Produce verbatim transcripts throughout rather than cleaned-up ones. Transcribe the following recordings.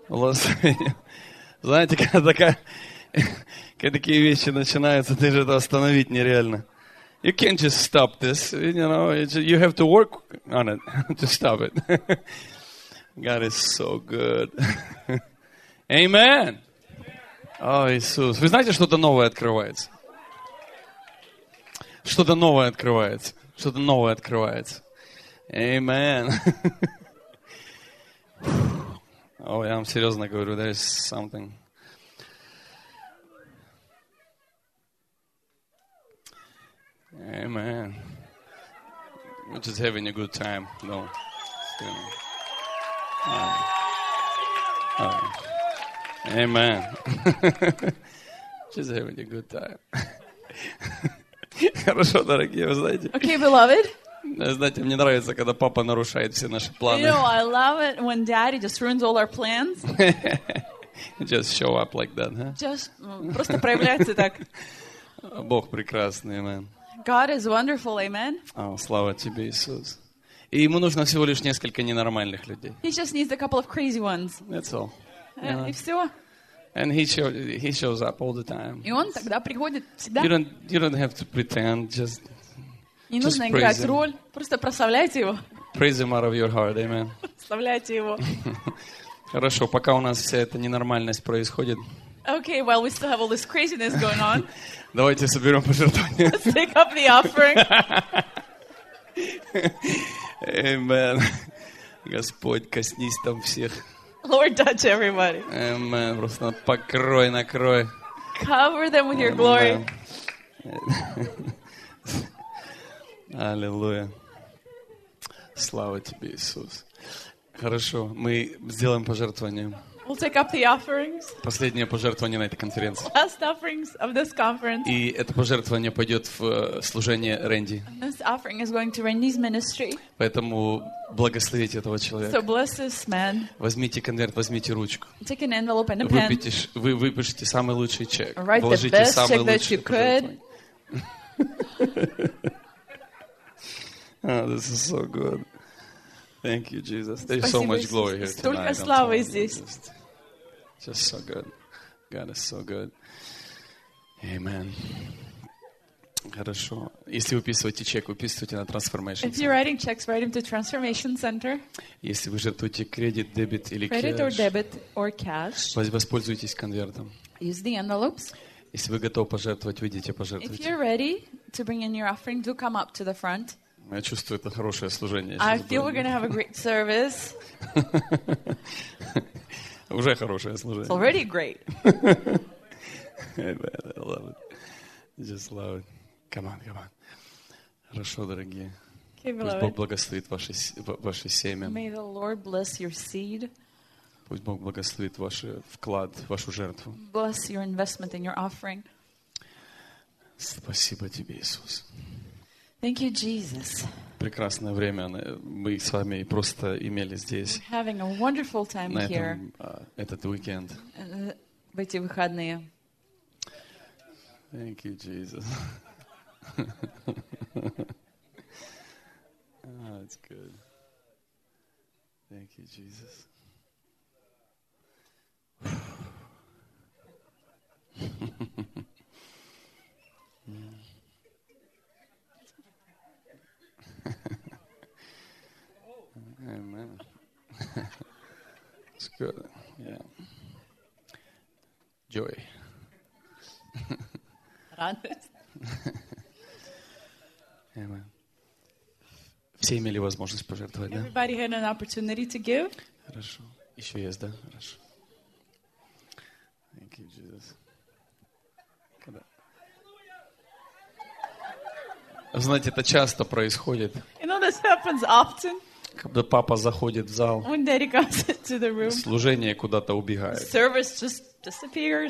Благословение. Знаете, когда, такая, когда такие вещи начинаются, ты же это остановить нереально. You can't just stop this. You know, it's, you have to work on it to stop it. God is so good. Amen. О, Иисус. Вы знаете, что-то новое открывается? Что-то новое открывается. Что-то новое открывается. Amen. О, я вам серьезно говорю, there is something. Amen. We're just having a good time. No. Uh, uh, amen. Just having a good time. Хорошо, дорогие, вы знаете. Okay, beloved. Знаете, мне нравится, когда папа нарушает все наши планы. You know, I love it when Daddy just ruins all our plans. Just show up like that, huh? Just просто проявляется так. Бог прекрасный, amen. God is wonderful, amen. О, слава тебе, Иисус. И ему нужно всего лишь несколько ненормальных людей. He just needs a couple of crazy ones. That's all. И все. And he show, he shows up all the time. И он тогда приходит всегда. You don't you don't have to pretend, just Не нужно играть роль, просто прославляйте его. Praise him out of your heart, amen. Прославляйте его. Хорошо, пока у нас вся эта ненормальность происходит. Okay, while we still have all this craziness going on. Давайте соберем пожертвования. Let's take up the offering. Amen. Господь, коснись там всех. Lord, touch everybody. Amen. Просто покрой, накрой. Cover them with your glory. Аллилуйя. Слава тебе, Иисус. Хорошо, мы сделаем пожертвование. We'll take up the offerings. Последнее пожертвование на этой конференции. Last offerings of this conference. И это пожертвование пойдет в служение Рэнди. This offering is going to Randy's ministry. Поэтому благословите этого человека. So bless this man. Возьмите конверт, возьмите ручку. Take an envelope and a pen. Выпишите, вы выпишите самый лучший чек. Write Вложите the best самый check that лучший you could. Oh, this is so good. Thank you, Jesus. There's so much glory here tonight. Столько славы здесь. Just, just so good. God is so good. Amen. Хорошо. Если выписываете чек, выписывайте на Transformation If you're writing checks, write them to Transformation Center. Если вы жертвуете кредит, дебет или Credit or кэш, debit or cash. воспользуйтесь конвертом. Use the envelopes. Если вы готовы пожертвовать, выйдите, If пожертвуйте. you're ready to bring in your offering, do come up to the front. Я чувствую, это хорошее служение. I feel we're going to have a great service. Уже хорошее служение. It's already great. Amen. I love it. Just love it. Come on, come on. Хорошо, дорогие. Okay, Пусть Бог beloved. благословит ваши, ваши семя. May the Lord bless your seed. Пусть Бог благословит ваш вклад, вашу жертву. Bless your investment and your offering. Спасибо тебе, Иисус. Thank you, Jesus. Прекрасное время мы с вами просто имели здесь, We're having a wonderful time на here этом, а, этот уикенд. uh, в эти выходные. Thank you, Jesus. Oh, that's good. Thank you, Jesus. Amen. It's good. Yeah. Joy. Радость. Amen. Все имели возможность пожертвовать, да? Everybody had an opportunity to give. Хорошо. Еще есть, да? Хорошо. Thank you, Jesus. Когда... Знаете, это часто происходит, You know, this happens often когда папа заходит в зал, when Daddy comes into the room. служение куда-то убегает. Service just disappears.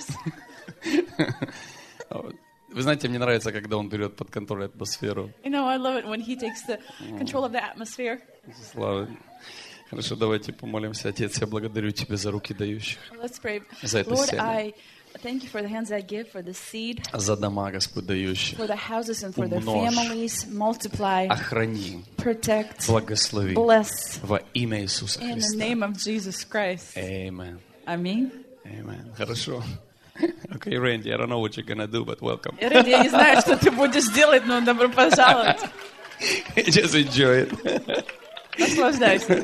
Вы знаете, мне нравится, когда он берет под контроль атмосферу. You know, I love it when he takes the control of the atmosphere. Слава. Хорошо, давайте помолимся. Отец, я благодарю Тебя за руки дающих, Let's pray. за это Lord, семя, I thank you for the hands I give, for the seed, за дома, Господь, дающих. for the houses and for their Умножь. families. Multiply, Охрани, protect, благослови bless. во имя Иисуса In the Христа. name of Jesus Christ. Amen. Аминь. Amen. Хорошо. Okay, Randy, I don't know what you're gonna do, but welcome. Рэнди, я не знаю, что ты будешь делать, но добро пожаловать. Just enjoy it. Наслаждайся.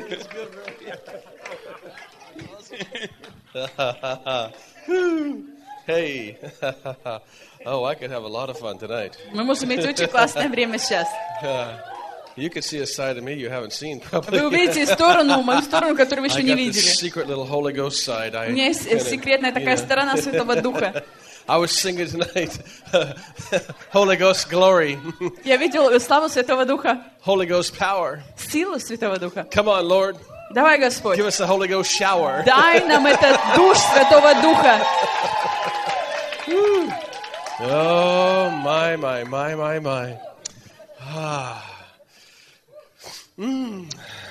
Hey. Oh, I could have a lot of fun tonight. Мы можем иметь очень классное время сейчас. You can see a side of me you haven't seen probably. Вы увидите сторону, мою сторону, которую вы еще I не got this видели. secret little Holy Ghost side. I У меня есть kinda- секретная такая сторона Святого Духа. I was singing tonight. Holy Ghost glory. Я видел славу Святого Духа, Holy Ghost power. силу Святого Духа. Come on, Lord. Давай, Господь, Give us a Holy Ghost shower. дай нам этот душ Святого Духа. Oh, my, my, my, my, my. Ah. Mm.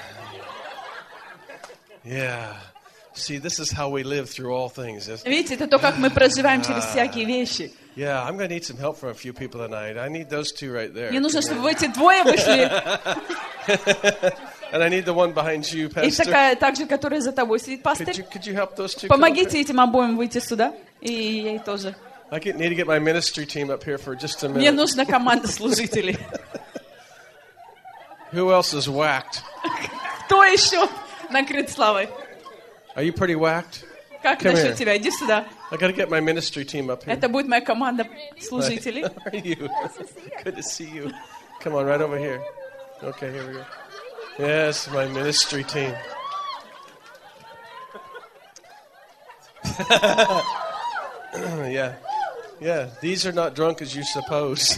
Yeah. See, this is how we live through all things. isn't it? Видите, это то, как мы проживаем через всякие вещи. Yeah, I'm going to need some help from a few people tonight. I need those two right there. Мне нужно, чтобы вы эти двое вышли. And I need the one behind you, И Pastor. такая, также, которая за тобой сидит, Could пастырь. you, could you help those two? come up Помогите этим обоим выйти сюда. И ей тоже. here? I get, need to get my ministry team up here for just a Мне minute. нужна команда служителей. Who else is whacked? Кто еще накрыт славой? Are you pretty whacked? Как Come насчет here. тебя? Иди сюда. I got to get my ministry team up here. Это будет моя команда служителей. How are you? Good to see you. Come on, right over here. Okay, here we go. Yes, my ministry team. Yeah. Yeah, these are not drunk as you suppose.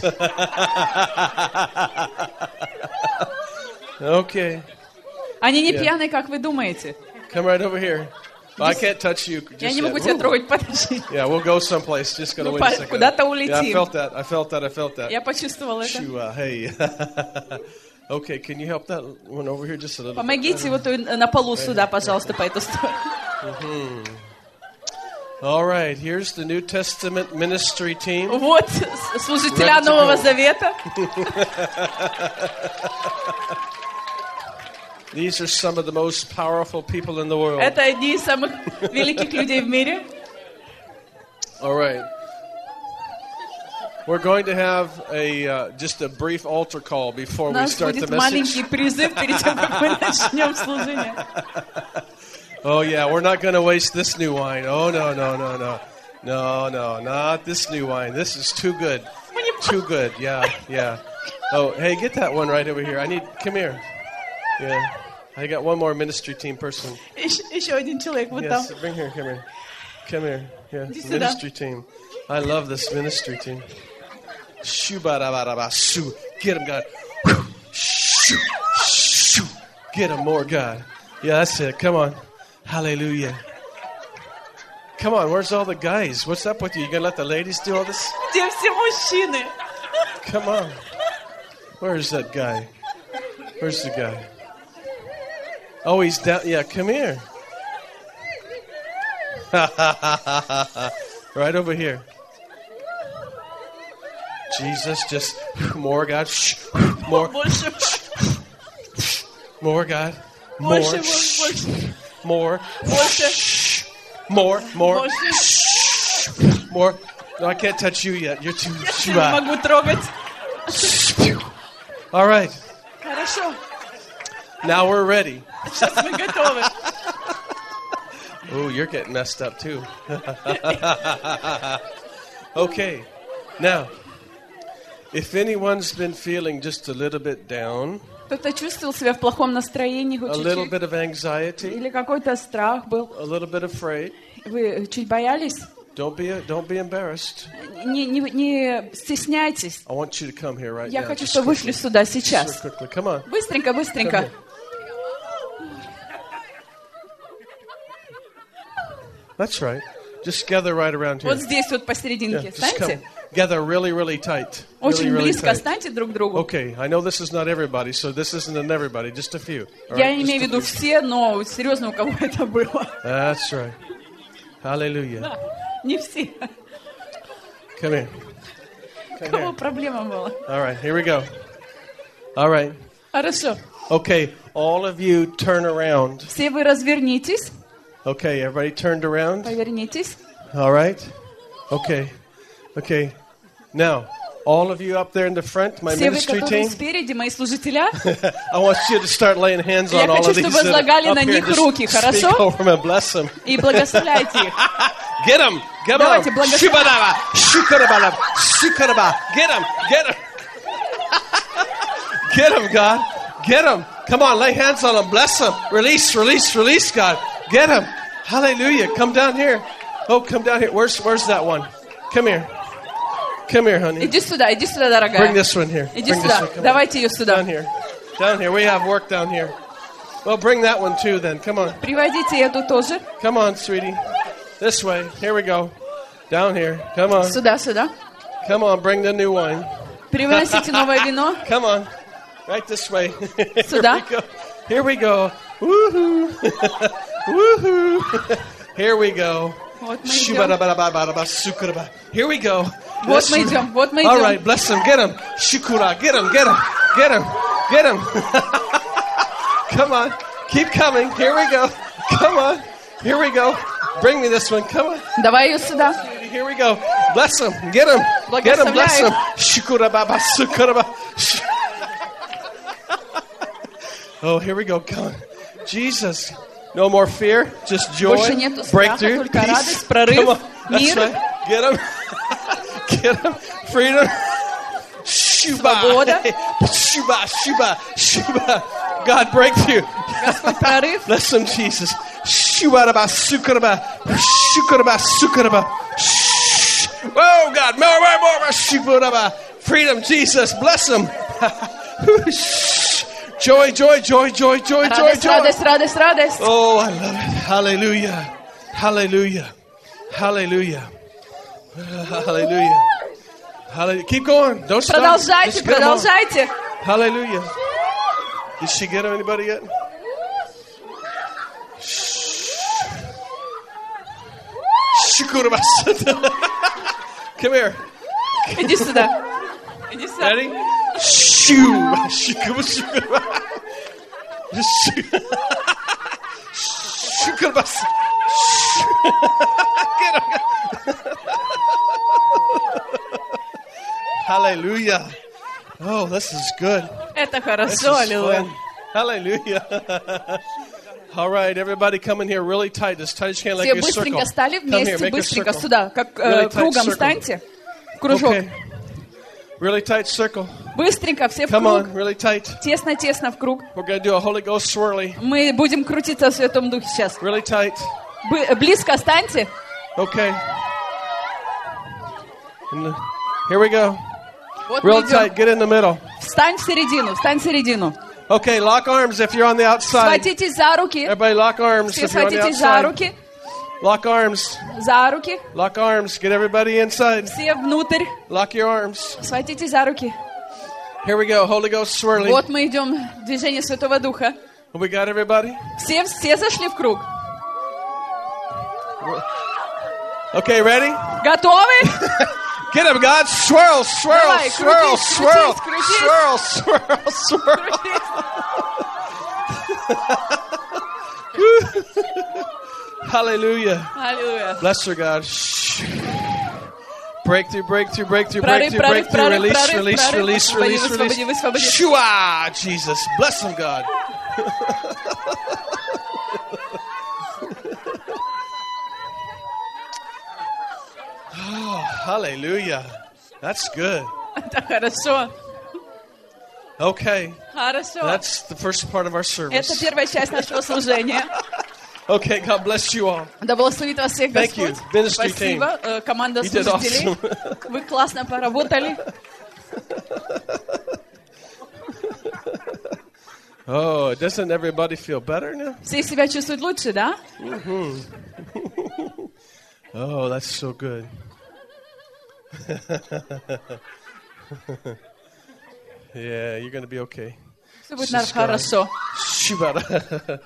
Okay. Они не Yeah. пьяные, как вы думаете. Come right over here. Well, I can't touch you Я just не могу yet. тебя Woo. трогать, подожди. Yeah, we'll go someplace. Just gotta Ну, wait по- a second. куда-то Yeah, I улетим. felt that. I felt that. I felt that. Я почувствовала это. Shoo, uh, hey. Okay, can you help that one over here just a little bit? Помогите вот на полу сюда, пожалуйста, по эту сторону. All right, here's the New Testament ministry team. Вот с- служителя Ready to Нового go. Завета. These are some of the most powerful people in the world. Это одни из самых великих людей в мире. All right. We're going to have a uh, just a brief altar call before У we нас start the будет message. маленький призыв перед тем, как мы начнем служение. Oh yeah, we're not going to waste this new wine. Oh no, no, no, no. No, no, not this new wine. This is too good. Too good. Yeah, yeah. Oh, hey, get that one right over here. I need come here. Yeah. I got one more ministry team person. Еще, еще один человек вот там. Yes, bring here, come here. Come here. Yeah, Иди сюда. ministry team. I love this ministry team. Shoo-ba-da-ba-da-ba, shoo. Get him, God. Shoo, shoo. Get him more, God. Yeah, that's it. Come on. Hallelujah. Come on, where's all the guys? What's up with you? You gonna let the ladies do all this? Где все мужчины? Come on. Where's that guy? Where's the guy? Oh, he's down. Yeah, come here. Right over here. Jesus, just more, God. Shh. More, Больше, more, God. More, больше, shh. больше, more, больше, shh. More, more, больше. more. No, I can't touch you yet. You're too. Я too не hot. могу трогать. All right. Хорошо, Now we're ready. сейчас мы готовы. Oh, you're getting messed up too. Okay. Now, if anyone's been feeling just a little bit down, Кто-то чувствовал себя в плохом настроении, хоть a little чуть-чуть, bit of anxiety, или какой-то страх был, a little bit afraid, вы чуть боялись, don't be don't be embarrassed. не, не, не стесняйтесь. I want you to come here right Я now. хочу, Just чтобы вы quickly. шли сюда Just сейчас. quickly. Come on. Быстренько, быстренько. That's right. Just gather right around here. Вот здесь вот Yeah, посерединке. just come. Встаньте. Gather really, really tight. Really, Очень really близко tight. станьте друг к другу. Okay, I know this is not everybody, so this isn't an everybody, just a few. All Я right, не just имею в a виду few. все, но серьезно, у кого это было. That's right. Hallelujah. Да, не все. Come here. У Come кого here. проблема была. All right, here we go. All right. Хорошо. Okay, all of you turn around. Все вы развернитесь. Okay, everybody turned around. Повернитесь. All right. Okay. Okay. Now, all of you up there in the front, my Все вы, ministry которые team, спереди, мои служителя, I want you to start laying hands Я on all хочу, of these чтобы that возлагали are на up here. них Just руки, speak хорошо? over them and bless them. и благословляйте их. Get them. Get them. Давайте, благословляйте. Shubadaba. Shukarabala. Shukaraba. Get them. Get them. Get them, God. Get them. Come on, lay hands on them. Bless them. Release, release, release, God. Get them. Hallelujah. Come down here. Oh, come down here. Where's where's that one? Come here. Come here, honey. Иди сюда, иди сюда, дорогая. Bring this one here. Иди Bring this сюда. one. Come Давайте ее on. сюда. Down here. Down here. We have work down here. Well, bring that one too then. Come on. Приводите эту тоже. Come on, sweetie. This way. Here we go. Down here. Come on. Сюда, сюда. Come on, bring the new wine. Привносите новое вино. Come on. Right this way. Сюда. Here we go. Woohoo. Woohoo. Here we go. Вот мы идем. Here we go. Вот мы идем, вот мы All идем. right, bless him. Get him. Shukura. Get him. Get him. Get him. Get him. Come on. Keep coming. Here we go. Come on. Here we go. Bring me this one. Come on. Давай ее сюда. Here we go. Bless him. Get him. Get him. Bless him. Shukura baba sukura. Oh, here we go. Come on. Jesus. No more fear. Just joy. Больше нету страха, Breakthrough. только Peace. радость, прорыв, Come on. That's мир. right. Get him. Get him. Freedom. Shuba. Свобода. Shuba. Shuba. Shuba. God, breakthrough. Господь, прорыв. Bless him, Jesus. Shubaraba, sukaraba, shukaraba, sukaraba. Oh, God, more, more, more, shubaraba. Freedom, Jesus. Bless him. Joy, joy, joy, joy, joy, joy, Радость, joy. радость, радость, радость. Oh, I love it. Hallelujah. Hallelujah. Hallelujah. Hallelujah. Hallelujah. Keep going. Don't stop. Продолжайте, Just get 'em on. продолжайте. Hallelujah. Did she get anybody yet? Come here. Иди сюда. Иди сюда. Ready? Shoo. Shoo. Hallelujah. Oh, this is good. Это This хорошо, is аллилуйя. fun. Hallelujah. All right, everybody come in here really tight, as tight as you can, like Все a circle. быстренько стали Come here, вместе, make a быстренько circle. сюда, как Really э, tight кругом circle. станьте. Кружок. Okay. Really tight circle. Быстренько, все в Come круг. on, really tight. Тесно-тесно в круг. We're going to do a Holy Ghost swirly. Мы будем крутиться в Святом Духе сейчас. Really tight. Бы- близко станьте. Okay. And here we go. Вот мы Real идем. tight. Get in the middle. Встань в середину, встань в середину. Okay, lock arms if you're on the outside. Схватитесь за руки. Everybody lock arms Все if you're on the схватитесь за outside. руки. Lock arms. За руки. Lock arms. Get everybody inside. Все внутрь. Lock your arms. Схватитесь за руки. Here we go. Holy Ghost swirly. Вот мы идем в движение Святого Духа. We got everybody? Все, все зашли в круг. Okay, ready? Готовы? Get him, God. Swirl, swirl, Давай, swirl, крутись, swirl, крутись, swirl, swirl, swirl. Hallelujah. Аллилуйя. Bless her, God. Shh. Breakthrough, breakthrough, breakthrough, Прорыв, breakthrough, прорыв, breakthrough. прорыв, Release, прорыв, release, прорыв. release, Высвободи, release, высвободи, release. высвободи. Shua, Jesus. Bless him, God. Oh, hallelujah. That's good. Это хорошо. Okay. Хорошо. That's the first part of our service. Это первая часть нашего служения. Okay, God bless you all. Да благословит вас всех Thank you, Господь. ministry Спасибо, э, команда You did служителей. awesome. Вы классно поработали. Oh, doesn't everybody feel better now? Все себя чувствуют лучше, да? Oh, that's so good. Yeah, you're going to be okay. Все будет наверное, хорошо. Shibara.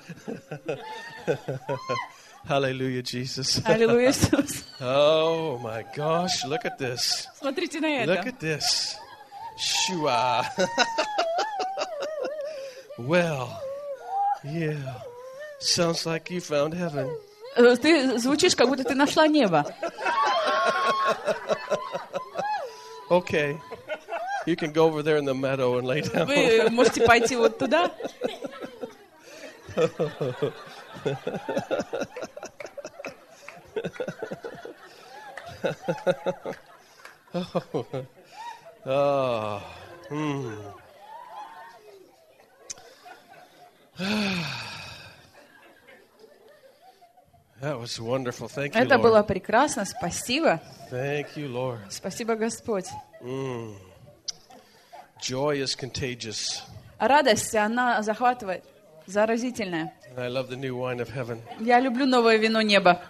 Hallelujah, Jesus. Аллилуйя, Иисус. Oh my gosh, look at this. Смотрите на Look это. at this. Shua. Well, yeah. Sounds like you found heaven. Ты звучишь, как будто ты нашла небо. Okay. You can go over there in the meadow and lay down. Вы можете пойти вот туда. oh. oh. Hmm. That was wonderful. Thank you, Это Lord. было прекрасно. Спасибо. Thank you, Lord. Спасибо, Господь. Mm. Joy is contagious. Радость, она захватывает. Заразительная. And I love the new wine of heaven. Я люблю новое вино неба.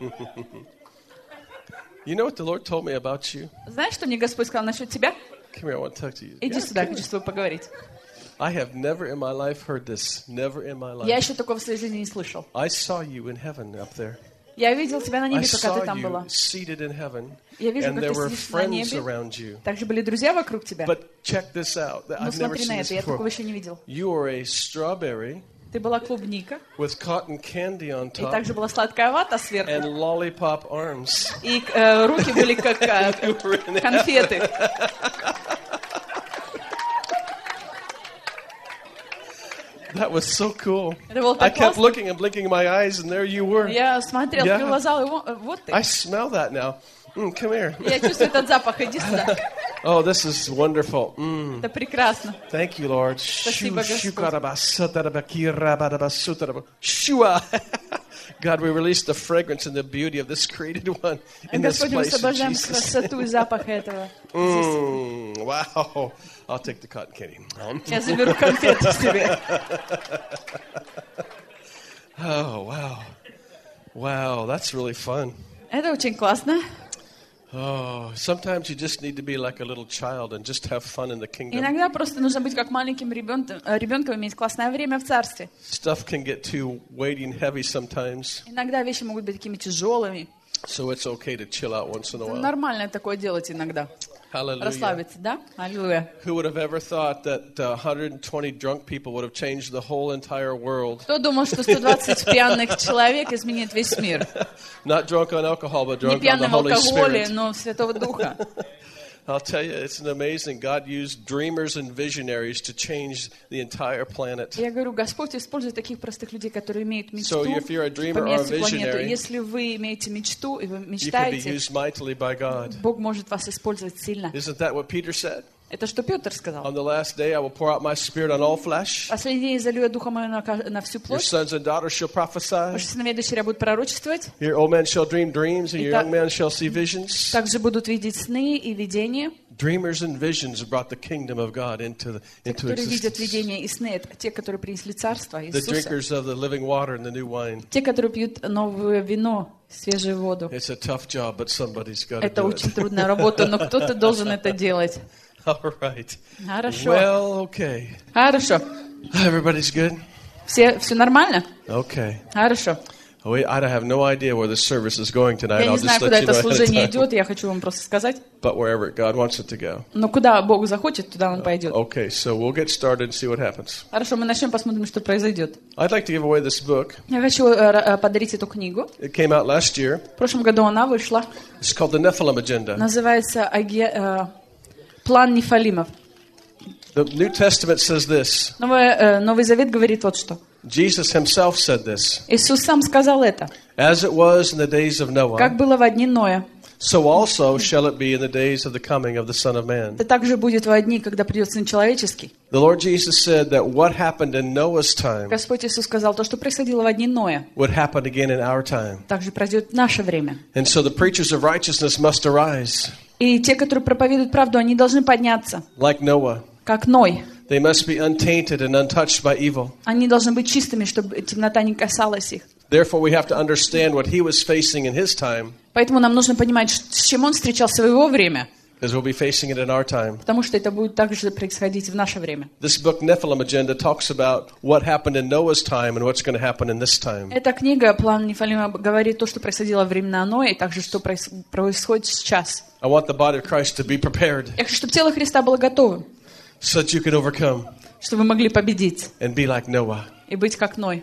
You know what the Lord told me about you? Знаешь, что мне Господь сказал насчет тебя? Come here, I want to talk to you. Иди Yeah, сюда, come хочу here. с тобой поговорить. I have never in my life heard this. Never in my life. Я еще такого в своей жизни не слышал. I saw you in heaven up there. Я видел тебя на I небе, пока saw ты там you была. seated in heaven, Я вижу, and как there ты were сидишь на friends небе. around you. Также были друзья вокруг тебя. But check this out. Ну I've never смотри seen на this это, я такого before. еще не видел. You are a strawberry Ты была клубника, with cotton candy on и top также была сладкая вата and сверху, lollipop arms. и э, руки были как э, конфеты. That was so cool. Это было I так kept классно. looking and blinking my eyes, and there you were. Я смотрел, Yeah. открыл глаза, и вот, вот ты. I smell that now. Mm, come here. Я чувствую этот запах, иди сюда. Oh, this is wonderful. Mm. Это прекрасно. Thank you, Lord. Спасибо, Господь. Shua. God, we release the fragrance and the beauty of this created one in this Господи, мы place. In освобождаем Jesus. красоту и запах этого. Mm, wow. I'll take the cotton candy. Um, Я заберу конфеты себе. Oh, wow. Wow, that's really fun. Это очень классно. Oh, sometimes you just need to be like a little child and just have fun in the kingdom. Иногда просто нужно быть как маленьким ребенком, ребенком, иметь классное время в царстве. Stuff can get too weighty and heavy sometimes, Иногда вещи могут быть такими тяжелыми. so it's okay to chill out once in a while. Нормально такое делать иногда. Hallelujah. Расслабиться, да? Аллилуйя. Who would have ever thought that uh, one hundred twenty drunk people would have changed the whole entire world? Кто думал, что сто двадцать пьяных человек изменит весь мир? Not drunk on alcohol, but Не drunk on the пьяным в Holy алкоголе, Spirit. но Святого Духа. I'll tell you, it's an amazing. God used dreamers and visionaries to change the entire planet. Я говорю, Господь использует таких простых людей, которые имеют мечту, So if you're a dreamer or a поменять всю планету. visionary, Если вы имеете мечту и вы You can be мечтаете, used mightily by God. Бог может вас использовать сильно. Isn't that what Peter said? Это что Петр сказал. On the last day, I will pour out my spirit on all flesh. Последний день залью я духа мою на, ка- на всю Your плоть. sons and daughters shall prophesy. Ваши сыновья и дочеря будут пророчествовать. Your old men shall dream dreams, and your Итак- young men shall see visions. Также будут видеть сны и видения. Dreamers and visions brought the kingdom of God into the, Те, into которые видят existence. видения и сны, это те, которые принесли царство The Иисуса. drinkers of the living water and the new wine. Те, которые пьют новое вино, свежую воду. It's a tough job, but somebody's got to Это do очень it. трудная работа, но кто-то должен это делать. All right. Хорошо. Well, okay. Хорошо. Everybody's good? Все, все нормально? Okay. Хорошо. Wait, I have no idea where this service is going tonight. Я I'll не знаю, just куда let you это know ahead служение of time. идет, я хочу вам просто сказать. But wherever God wants it to go. Но куда Бог захочет, туда Он пойдет. Okay, so we'll get started and see what happens. Хорошо, мы начнем, посмотрим, что произойдет. I'd like to give away this book. Я хочу э, э, подарить эту книгу. It came out last year. В прошлом году она вышла. It's called the Nephilim Agenda. Называется Аге- э, «План Нефалимов». The New Testament says this. Новый, э, Новый Завет говорит вот что. Jesus himself said this. Иисус сам сказал это. As it was in the days of Noah, Как было во дни Ноя, so also shall it be in the days of the coming of the Son of Man. это также будет во дни, когда придет Сын Человеческий. The Lord Jesus said that what happened in Noah's time Господь Иисус сказал, то, что происходило во дни Ноя, would happen again in our time. также пройдет в наше время. And so the preachers of righteousness must arise, И те, которые проповедуют правду, они должны подняться, like Noah. как Ной. They must be untainted and untouched by evil. Они должны быть чистыми, чтобы темнота не касалась их. Therefore, we have to understand what he was facing in his time, Поэтому нам нужно понимать, ш- с чем он встречался в его время, because we'll be facing it in our time. потому что это будет также происходить в наше время. This book, Nephilim Agenda, talks about what happened in Noah's time and what's going to happen in this time. Эта книга «План Нефалима» говорит то, что происходило во времена Ноя, и также, что проис- происходит сейчас. I want the body of Christ to be prepared Я хочу, чтобы тело Христа было готовым, so that you can overcome чтобы вы могли победить and be like Noah. и быть как Ной.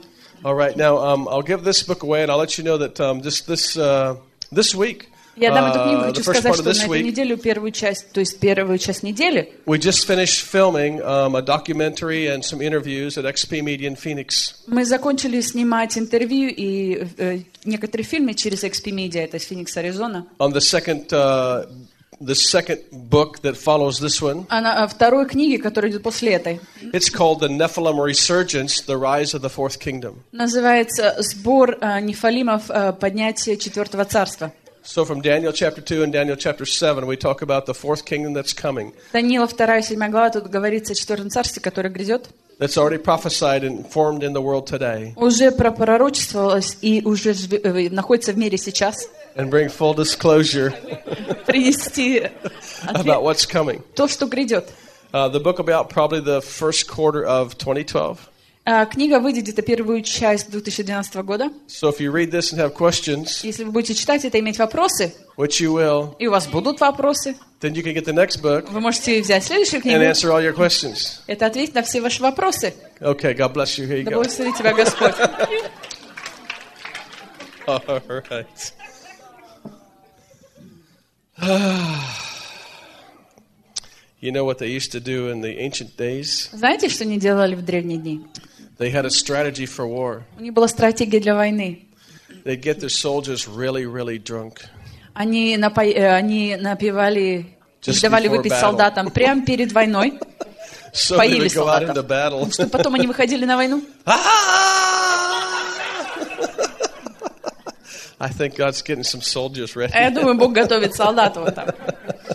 All right, now um, I'll give this book away, and I'll let you know that um, this this uh, this week, Я дам эту книгу, uh, хочу the first сказать, part of что this на эту week, неделю, первую часть, то есть первую часть недели, we just finished filming um, a documentary and some interviews at X P Media in Phoenix. мы закончили снимать интервью и э, некоторые фильмы через X P Media, это из Феникс, Аризона. On the second uh, the second book that follows this one, А на второй книге, которая идет после этой, it's called The Nephilim Resurgence: The Rise of the Fourth Kingdom. называется «Сбор э, нефалимов. Э, поднятие четвертого царства». So from Daniel chapter two and Daniel chapter seven, we talk about the fourth kingdom that's coming. Даниила вторая, седьмая глава, тут говорится о четвертом царстве, которое грядет. That's already prophesied and formed in the world today. Уже пророчествовалось и уже жв- э, находится в мире сейчас. And bring full disclosure Принести about what's coming. то, что грядет. Uh, the book about probably the first quarter of twenty twelve. А, Книга выйдет где-то первую часть две тысячи двенадцатого года. So if you read this and have questions, Если вы будете читать это и иметь вопросы, which you will, и у вас будут вопросы, then you can get the next book вы можете взять следующую and книгу. answer all your questions. Это ответить на все ваши вопросы. Okay, God bless you. Here you Да go. благословит тебя Господь. All right. You know what they used to do in the ancient days? Знаете, что они делали в древние дни? They had a strategy for war. У них была стратегия для войны. They'd get their soldiers really, really drunk. Они, напо... э, они напевали, Just давали before выпить battle. солдатам прямо перед войной, So they поили would go out солдатов, into battle. чтобы потом они выходили на войну. I think God's getting some soldiers ready. А я думаю, Бог готовит солдатов вот так.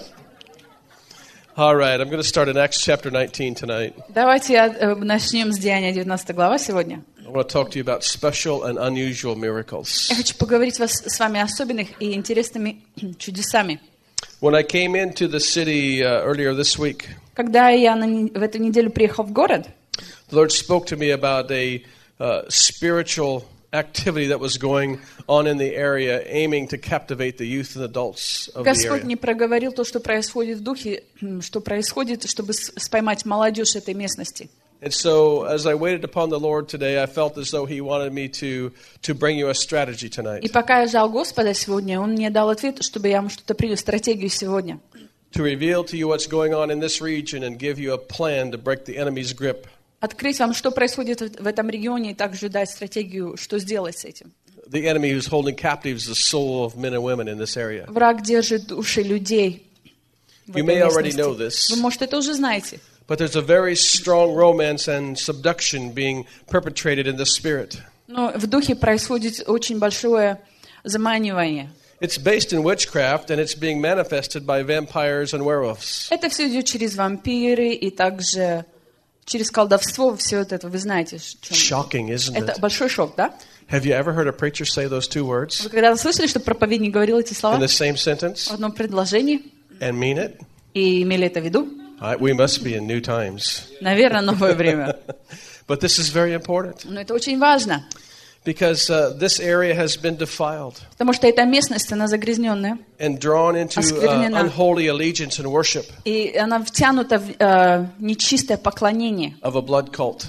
All right, I'm going to start in Acts chapter nineteen tonight. Давайте э, начнем с Деяния девятнадцатой глава сегодня. I want to talk to you about special and unusual miracles. Я хочу поговорить вас, с вами о особенных и интересными чудесами. When I came into the city uh, earlier this week, Когда я на, не- в эту неделю приехал в город, the Lord spoke to me about a uh, spiritual activity that was going on in the area, aiming to captivate the youth and adults of the Господь area. мне проговорил то, что происходит в духе, м, что происходит, чтобы с- споймать молодежь этой местности. And so, as I waited upon the Lord today, I felt as though He wanted me to to bring you a strategy tonight, И пока я ждал Господа сегодня, Он мне дал ответ, чтобы я вам что-то принял, стратегию сегодня. to reveal to you what's going on in this region and give you a plan to break the enemy's grip. Открыть вам, что происходит в в этом регионе, и также дать стратегию, что сделать с этим. The enemy who's holding captives the soul of men and women in this area. Враг держит души людей в You этой may already know местности. this. Вы, может, это уже знаете. But there's a very strong romance and subduction being perpetrated in the spirit. Но в духе происходит очень большое заманивание. It's based in witchcraft, and it's being manifested by vampires and werewolves. Это все идет через вампиры и также через колдовство. Все вот это вы знаете. в чем. Shocking, isn't Это it? большой шок, да? Have you ever heard a preacher say those two words Вы когда-то слышали, что проповедник говорил эти слова in the same sentence в одном предложении and mean it? и имели это в виду? Uh, we must be in new times. Наверное, новое время. But this is very important Но это очень важно, because uh, this area has been defiled потому что эта местность, она загрязненная, and drawn into uh, Осквернена. unholy allegiance and worship и она втянута в э, нечистое поклонение. of a blood cult.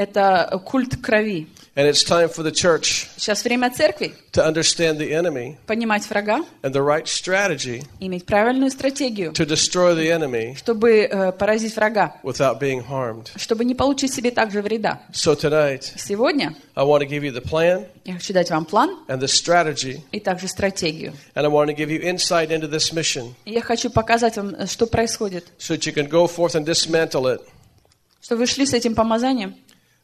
Это культ крови. And it's time for the church Сейчас время церкви to understand the enemy понимать врага, and the right strategy иметь правильную стратегию, to destroy the enemy чтобы э, поразить врага, without being harmed. чтобы не получить себе также вреда. So tonight, Сегодня I want to give you the plan я хочу дать вам план and the strategy, и также стратегию. and I want to give you insight into this mission И я хочу показать вам, э, что происходит, so that you can go forth and dismantle it что вы шли с этим помазанием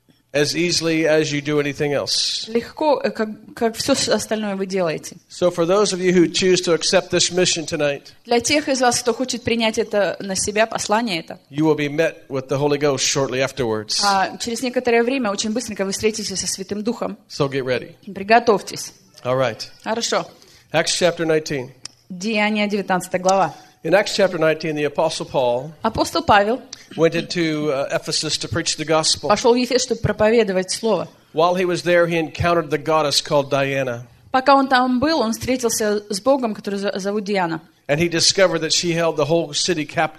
as easily as you do anything else. легко, э, как, как все остальное вы делаете. So for those of you who choose to accept this mission tonight, Для тех из вас, кто хочет принять это на себя, послание это, you will be met with the Holy Ghost shortly afterwards. а через некоторое время, очень быстренько вы встретитесь со Святым Духом. So get ready. Приготовьтесь. All right. Хорошо. Acts chapter nineteen. Деяния девятнадцатая глава. In Acts chapter nineteen, the Apostle Paul Апостол Павел went into uh, Ephesus to preach the gospel. пошел в Ефес, чтобы проповедовать Слово. While he was there, he encountered the goddess called Diana. Пока он там был, он встретился с Богом, который за- зовут Диана. And he discovered that she held the whole city captive.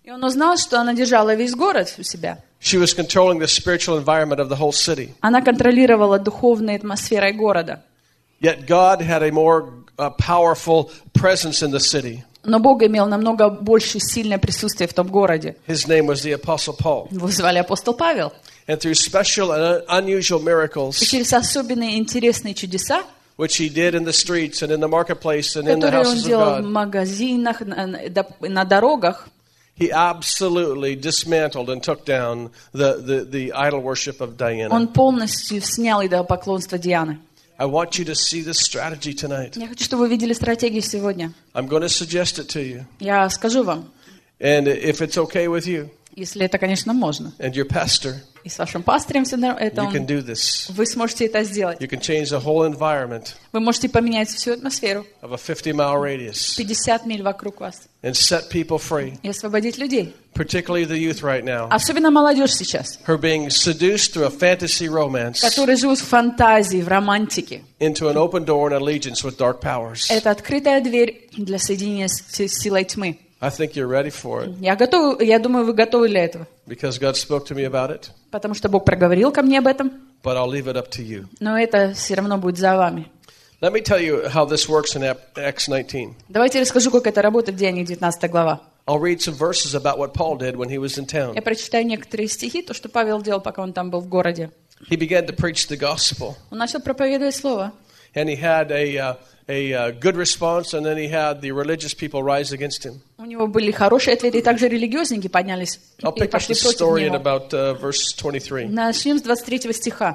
И он узнал, что она держала весь город у себя. She was controlling the spiritual environment of the whole city. Она контролировала духовной атмосферой города. Yet God had a more uh, powerful presence in the city. Но Бог имел намного больше сильное присутствие в том городе. His name was the Apostle Paul. Его звали апостол Павел. And through special and unusual И miracles, через особенные интересные чудеса, which he did in the streets and in the marketplace and in the которые он houses of делал в God, магазинах, на, на дорогах, he absolutely dismantled and took down the, the, the idol worship of Diana. он полностью снял идолопоклонство Дианы. I want you to see this strategy tonight. Я хочу, чтобы вы видели стратегию сегодня. I'm going to suggest it to you. Я скажу вам, And if it's okay with you если это, конечно, можно. and your pastor, И с вашим пастырем все нор- это you он- can do this. вы сможете это сделать. You can change the whole environment Вы можете поменять всю атмосферу. of a fifty mile radius пятьдесят миль вокруг вас. and set people free, И освободить людей. particularly the youth right now, Особенно молодежь сейчас, who are being seduced through a fantasy romance которые живут в фантазии, в романтике. into an open door and allegiance with dark powers. Это открытая дверь для соединения с с силой тьмы. I think you're ready for it Я готов, я думаю, вы готовы для этого. because God spoke to me about it, Потому что Бог проговорил ко мне об этом. but I'll leave it up to you. Но это все равно будет за вами. Let me tell you how this works in Acts nineteen. Давайте расскажу, как это работает в Деяниях девятнадцатая глава. I'll read some verses about what Paul did when he was in town. Я прочитаю некоторые стихи, то, что Павел делал, пока он там был в городе. He began to preach the gospel, Он начал проповедовать слово. and he had a uh, a uh, good response, and then he had the religious people rise against him. У него были хорошие ответы, и также религиозники поднялись I'll и pick up пошли the против story in него. about uh, verse twenty-three. Начнем с двадцать третьего стиха.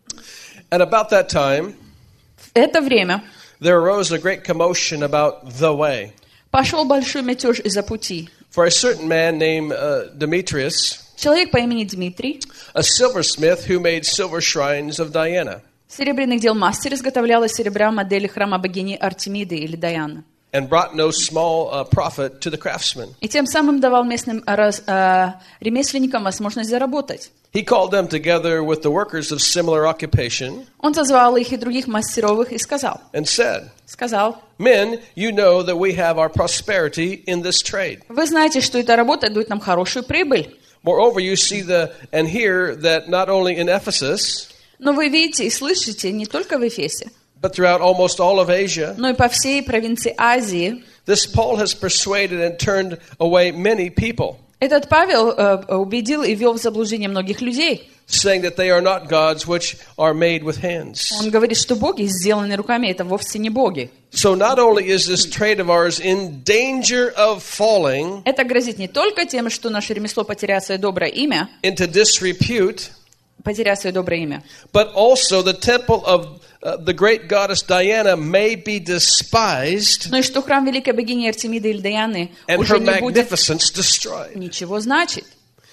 And about that time, В это время there arose a great commotion about the way. пошел большой мятеж из-за пути. For a certain man named uh, Demetrius, Человек по имени Дмитрий, a silversmith who made silver shrines of Diana, серебряных дел мастер, изготовлял из серебра модели храма богини Артемиды или Даяны. and brought no small uh, profit to the craftsmen. И тем самым давал местным раз- а, ремесленникам возможность заработать. He called them together with the workers of similar occupation Он созвал их и других мастеровых и сказал, and said, сказал, Men, you know that we have our prosperity in this trade. вы знаете, что эта работа дает нам хорошую прибыль. Moreover, you see the and hear that not only in Ephesus, Но вы видите и слышите не только в Эфесе, but throughout almost all of Asia, но и по всей провинции Азии. this Paul has persuaded and turned away many people, Этот Павел э, убедил и ввел в заблуждение многих людей. saying that they are not gods which are made with hands. Он говорит, что боги, сделанные руками, это вовсе не боги. So not only is this trade of ours in danger of falling Это грозит не только тем, что наше ремесло потеряет свое доброе имя, into disrepute, потеряет свое доброе имя, but also the temple of uh, the great goddess Diana may be despised но и что храм великой богини Артемиды или Даяны and уже her не будет magnificence destroyed, ничего значить.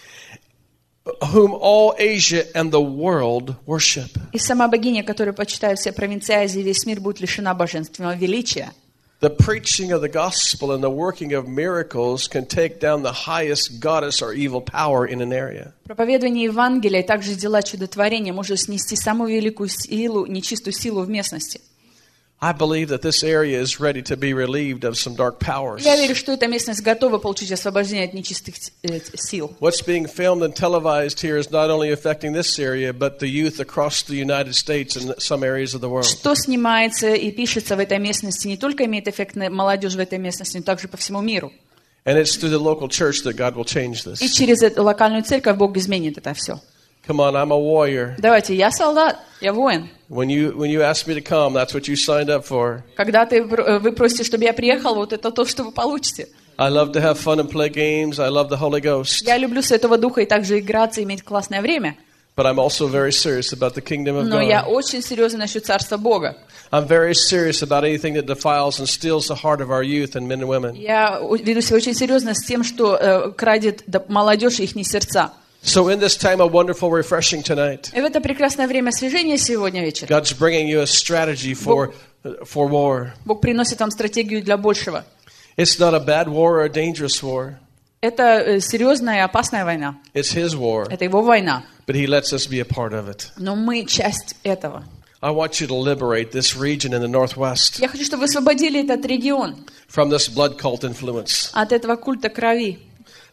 whom all Asia and the world worship. И сама богиня, которую почитают все провинции Азии, весь мир будет лишена божественного величия. The preaching of the gospel and the working of miracles can take down the highest goddess or evil power in an area. Проповедование Евангелия, и также дела чудотворения может снести самую великую силу, нечистую силу в местности. I believe that this area is ready to be relieved of some dark powers. Я верю, что эта местность готова получить освобождение от нечистых э, сил. What's being filmed and televised here is not only affecting this area, but the youth across the United States and some areas of the world. Что снимается и пишется в этой местности, не только имеет эффект на молодежь в этой местности, но также по всему миру. And it's through the local church that God will change И this. через эту локальную церковь Бог изменит это все. Come on, I'm a warrior. Давайте, я солдат, я воин. When you when you asked me to come, that's what you signed up for. Когда ты, вы просите, чтобы я приехал, вот это то, что вы получите. I love to have fun and play games. I love the Holy Ghost. Я люблю Святого Духа и также играться, иметь классное время. But I'm also very serious about the kingdom of Но я God. очень серьезно насчет Царства Бога. I'm very serious about anything that defiles and steals the heart of our youth and men and women. Я веду себя очень серьезно с тем, что э, крадет да, молодежь и их сердца. So in this time of wonderful refreshing tonight, И в это прекрасное время освежения сегодня вечером God's bringing you a strategy for for war. Бог приносит вам стратегию для большего. It's not a bad war or a dangerous war. Это э, серьезная и опасная война. It's His war, Это его война. but He lets us be a part of it. Но мы часть этого. I want you to liberate this region in the Northwest Я хочу, чтобы вы освободили этот регион from this blood cult influence. от этого культа крови.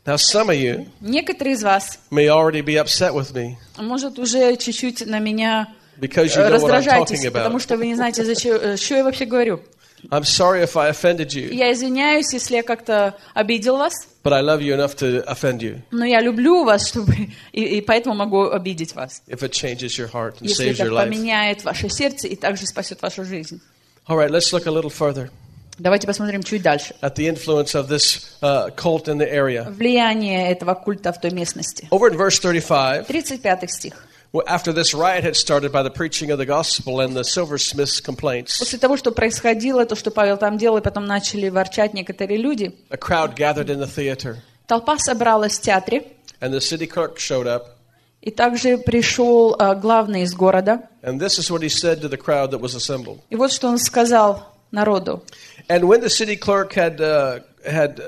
Now, some of you Некоторые из вас, may already be upset with me может, уже чуть-чуть на меня because э, you know what I'm раздражаетесь, talking потому about. что вы не знаете, зачем, э, что я вообще говорю. I'm sorry if I offended you, Я извиняюсь, если я как-то обидел вас, but I love you enough to offend you но я люблю вас, чтобы и, и поэтому могу обидеть вас. if it changes your heart and Если saves это your life. поменяет ваше сердце и также спасет вашу жизнь. All right, let's look a little further Давайте посмотрим чуть дальше. at the influence of this uh, cult in the area. Влияние этого культа в той местности. Over in verse thirty-five, тридцать пятый стих. well, after this riot had started by the preaching of the gospel and the silversmith's complaints, После того, что происходило, то, что Павел там делал, и потом начали ворчать некоторые люди, a crowd gathered in the theater, толпа собралась в театре, and the city clerk showed up. и также пришел а, главный из города. And this is what he said to the crowd that was assembled. И вот что он сказал народу. And when the city clerk had uh, had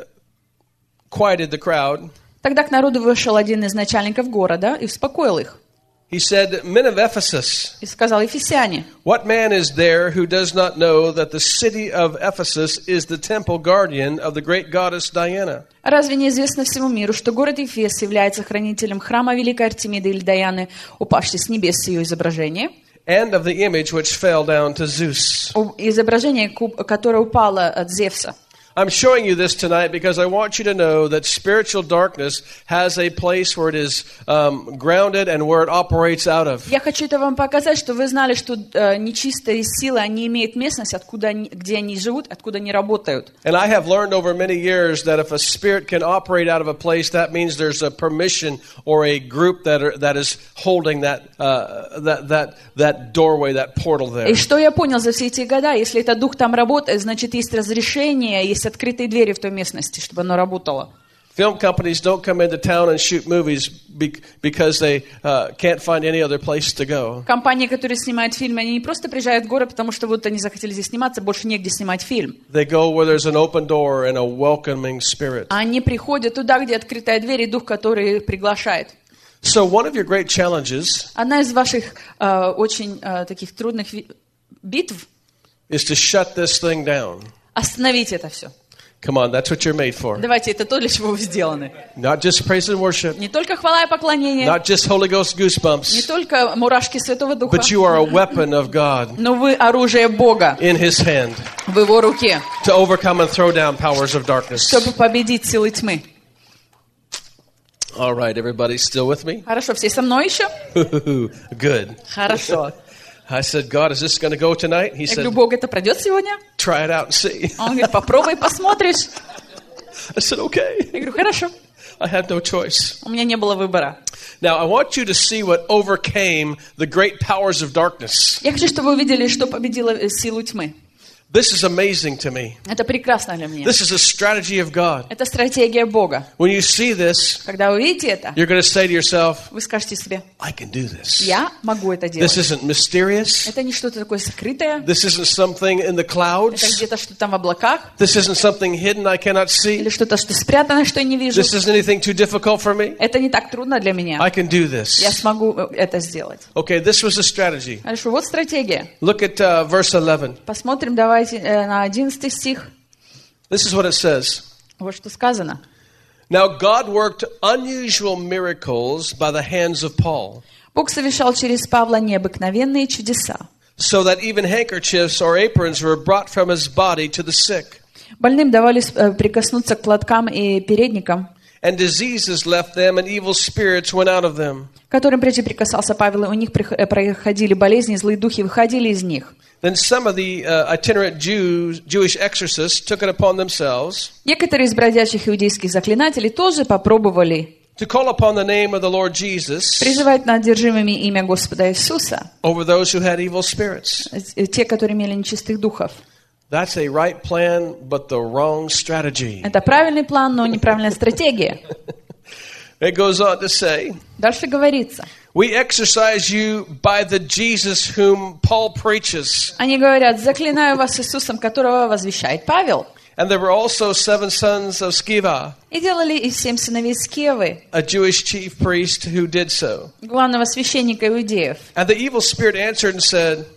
quieted the crowd, Тогда к народу вышел один из начальников города и успокоил их. he said, "Men of Ephesus, И сказал: Ефесяне, what man is there who does not know that the city of Ephesus is the temple guardian of the great goddess Diana? разве не известно всему миру, что город Ефес является хранителем храма Великой Артемиды или Даяны, упавшей с небес с ее изображения, And of the image which fell down to Zeus." изображение, которое упало от Зевса. I'm showing you this tonight because I want you to know that spiritual darkness has a place where it is um, grounded and where it operates out of. Я хочу это вам показать, что вы знали, что э, нечистые силы, они имеют местность, откуда они, где они живут, откуда они работают. And I have learned over many years that if a spirit can operate out of a place, that means there's a permission or a group that are, that is holding that uh, that that that doorway, that portal there. И что я понял за все эти года, если этот дух там работает, значит, есть разрешение, есть открытые двери в той местности, чтобы оно работало. Film companies don't come into town and shoot movies because they uh, can't find any other place to go. Компании, которые снимают фильмы, они не просто приезжают в город, потому что вот они захотели здесь сниматься, больше негде снимать фильм. They go where there's an open door and a welcoming spirit. Они приходят туда, где открытая дверь и дух, который приглашает. So one of your great challenges Одна из ваших э, очень э, таких трудных ви- битв is to shut this thing down. — остановить это все. Come on, that's what you're made for. Давайте, это то, для чего вы сделаны. Not just praise and worship, Не только хвала и поклонение, not just Holy Ghost не goosebumps, только мурашки Святого Духа, but you are a weapon of God но вы оружие Бога in His hand в Его руке, to overcome and throw down powers of darkness. чтобы победить силы тьмы. All right, everybody still with me? Хорошо, все со мной еще? Good. Хорошо. I said, God, is this going to go tonight? He Я said, говорю: Бог, это пройдет сегодня? try it out and see. Он говорит: попробуй, посмотришь. I said, okay. Я говорю: хорошо. I had no choice. У меня не было выбора. Now, I want you to see what overcame the great powers of darkness. Я хочу, чтобы вы увидели, что победило силу тьмы. This is amazing to me. Это прекрасно для меня. This is a strategy of God. Это стратегия Бога. When you see this, Когда вы увидите это, you're going to say to yourself, вы скажете себе: I can do this. я могу это This делать. isn't mysterious. Это не что-то такое скрытое. This isn't something in the Это clouds. где-то что-то там в облаках. This isn't something hidden I cannot Или see. что-то, что спрятано, что я не вижу. This isn't anything too difficult for me. Это не так трудно для меня. I can do Я this. смогу это сделать. Okay, this was a strategy. Хорошо, вот стратегия. Look at uh, verse eleven. Посмотрим, давайте э, на одиннадцатый стих. This is what it says. Вот что сказано. Now God worked unusual miracles by the hands of Paul, Бог совершал через Павла необыкновенные чудеса. so that even handkerchiefs or aprons were brought from his body to the sick, Больным давали э, прикоснуться к платкам и передникам, and diseases left them, and evil spirits went out of them. к которым прежде прикасался Павел, и у них прих- э, проходили болезни, злые духи выходили из них. Then some of the uh, itinerant Jews, Jewish exorcists took it upon themselves Некоторые из бродячих иудейских заклинателей тоже попробовали to call upon the name of the Lord Jesus призывать над одержимыми имя Господа Иисуса, over those who had evil spirits. э, те, которые имели нечистых духов. That's a right plan, but the wrong strategy. Это правильный план, но неправильная стратегия. It goes on to say, Дальше говорится. we exorcise you by the Jesus whom Paul preaches. Они говорят: заклинаю вас Иисусом, которого возвещает Павел. And there were also seven sons of Sceva, И делали и семь сыновей Скевы, a Jewish chief priest who did so. главного священника иудеев. And the evil spirit answered and said,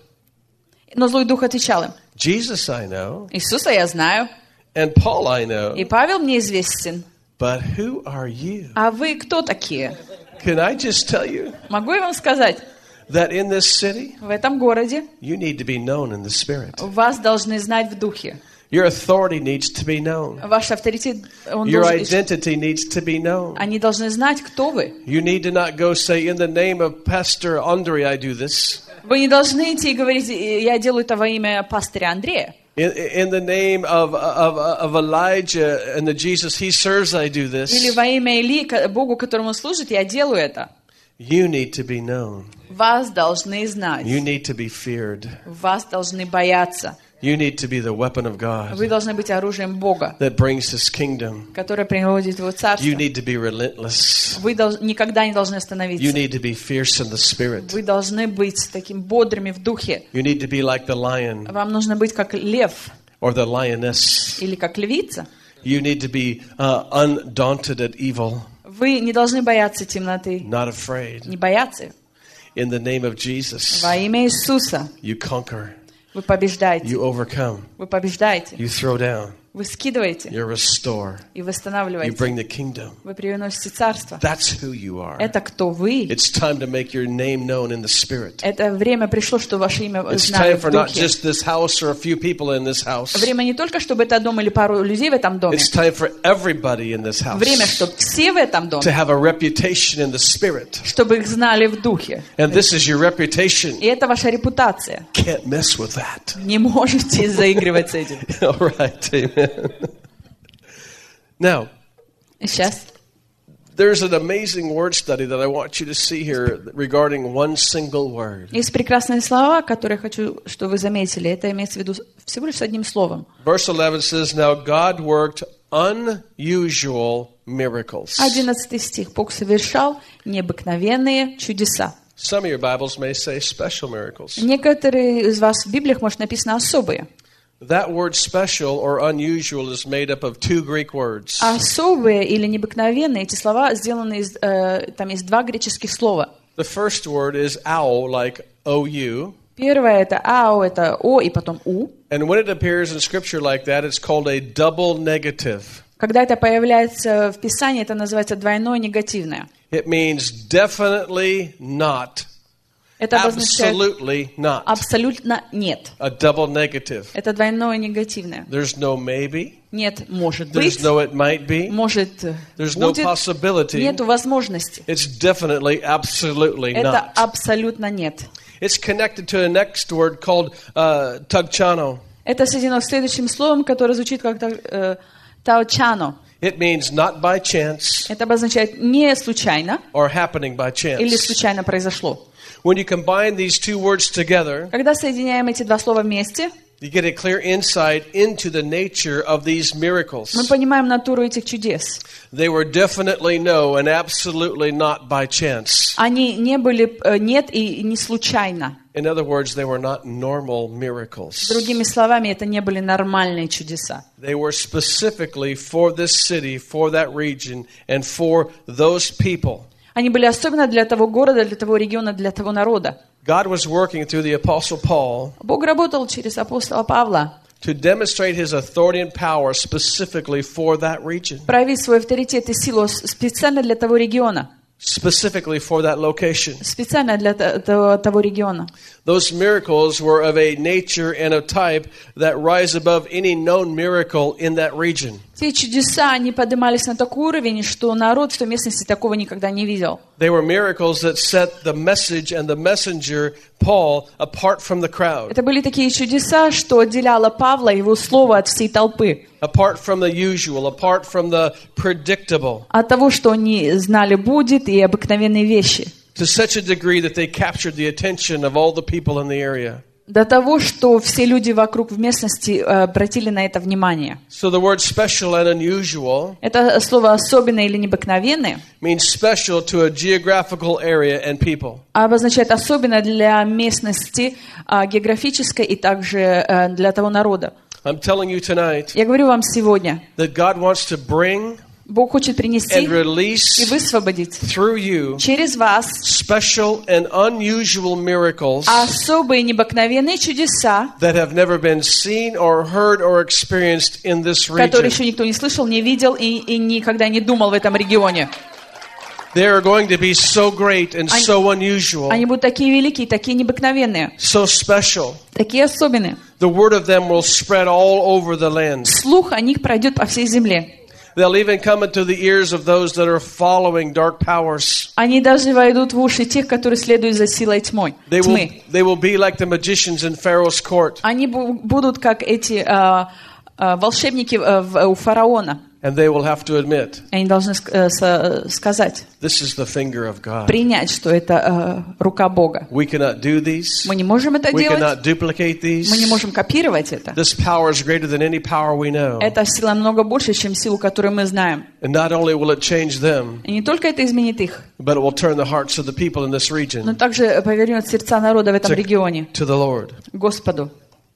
Но злой дух отвечал им: Jesus I know, Иисуса я знаю, and Paul I know, и Павел мне известен, But who are you? А вы кто такие? Can I just tell you Могу я вам сказать, that in this city, в этом городе you need to be known in the Spirit. вас должны знать в духе. Your authority needs to be known. Ваш авторитет, он Your должен, identity needs to be known. они должны знать, кто вы. You need to not go say, in the name of Pastor Andre, I do this. Вы не должны идти и говорить, я делаю это во имя пастыря Андрея. In, in the name of, of, of Elijah and the Jesus he serves, I do this. Или во имя Илии, Богу, которому он служит, я делаю это. You need to be known. Вас должны знать. You need to be feared. Вас должны бояться. You need to be the weapon of God Вы должны быть оружием Бога, that brings His kingdom. которое приводит Его Царство. You need to be relentless. Вы дол- никогда не должны You остановиться. need to be fierce in the spirit. Вы должны быть таким бодрыми в духе. You need to be like the lion Вам нужно быть как лев or the lioness. или как львица. You need to be uh, undaunted at evil, Вы не должны бояться темноты, not afraid. не бояться. In the name of Jesus, Во имя Иисуса you conquer, вы побеждаете. you overcome, Вы побеждаете. you throw down, Вы скидываете you restore, и you восстанавливаете. bring the kingdom. Вы приносите Царство. That's who you are. Это кто вы. It's time to make your name known in the spirit. Это время пришло, что ваше имя It's знали time в for not духе. just this house or a few people in this house. Время не только, чтобы это дом или пару людей в этом доме. It's time for everybody in this house Время, чтобы все в этом to доме, have a reputation in the spirit. чтобы их знали в духе. And this is your reputation. И это ваша репутация. Can't mess with that. Не можете заигрывать с этим. All right, amen. Now, Сейчас. there's an amazing word study that I want you to see here regarding one single word. Есть прекрасные слова, которые я хочу, чтобы вы заметили. Это имеется в виду всего лишь одним словом. Verse eleven says, Now God worked unusual miracles. Одиннадцатый стих. Бог совершал необыкновенные чудеса. Some of your Bibles may say special miracles. Некоторые из вас в Библиях, может, написано особые. That word special or unusual is made up of two Greek words. Особые или необыкновенные, эти слова сделаны из, э, там есть два греческих слова. The first word is ou, like O U. Первое это ау, это о и потом у. And when it appears in Scripture like that, it's called a double negative. Когда это появляется в Писании, это называется двойное негативное. It means definitely not. Это обозначает Absolutely not. абсолютно нет. A double negative. Это двойное негативное. There's no maybe. Нет, может There's быть, no it might be. может There's no будет, possibility. нету возможности. It's definitely, absolutely Это not. абсолютно нет. It's connected to a next word called uh, tugchano. Это соединено с следующим словом, которое звучит как э, таучано. It means not by chance Это обозначает не случайно or happening by или chance. случайно произошло. When you combine these two words together, Когда соединяем эти два слова вместе, you get a clear insight into the nature of these miracles. мы понимаем натуру этих чудес. They were definitely no and absolutely not by chance. Они не были э, нет и не случайно. In other words, they were not normal miracles. Другими словами, это не были нормальные чудеса. They were specifically for this city, for that region, and for those people. Они были особенно для того города, для того региона, для того народа. God was working through the Apostle Paul Бог работал через апостола Павла, to demonstrate his authority and power specifically for that region, проявить свой авторитет и силу специально для того региона. specifically for that location. Специально для того, того региона. Those miracles were of a nature and a type that rise above any known miracle in that region. Те чудеса, они поднимались на такой уровень, что народ в той местности такого никогда не видел. They were miracles that set the message and the messenger, Paul, apart from the crowd, Это были такие чудеса, что отделяло Павла и его слово от всей толпы. apart from the usual, apart from the predictable, От того, что они знали будет, и обыкновенные вещи. to such a degree that they captured the attention of all the people in the area. До того, что все люди вокруг в местности э, обратили на это внимание. So the word special and unusual Это слово «особенное» или «необыкновенное» means special to a geographical area and people. обозначает особенно для местности э, географической и также э, для того народа. I'm telling you tonight Я говорю вам сегодня, that God wants to bring Бог хочет принести and release и высвободить through you через вас special and unusual miracles особые необыкновенные чудеса, that have never been seen or heard or experienced in this которые region. еще никто не слышал, не видел и, и никогда не думал в этом регионе. They are going to be so great and Они- so unusual, Они будут такие великие, такие необыкновенные, so special. такие особенные. The word of them will spread all over the land. Слух о них пройдет по всей земле. They'll even come into the ears of those that are following dark powers. Они даже войдут в уши тех, которые следуют за силой тьмой, They will, тьмы. they will be like the magicians in Pharaoh's court. Они бу- будут как эти а, а, волшебники а, в- у фараона. And they will have to admit, Они должны ск- э, с- сказать, this is the finger of God. принять, что это э, рука Бога. We cannot do these. Мы не можем это We делать, cannot duplicate мы не these. можем копировать это. This power is greater than any power we know. Эта сила намного больше, чем силу, которую мы знаем. And not only will it change them, И не только это изменит их, but it will turn the hearts of the people in this но region также повернет сердца народа в этом to, регионе to the Lord. Господу.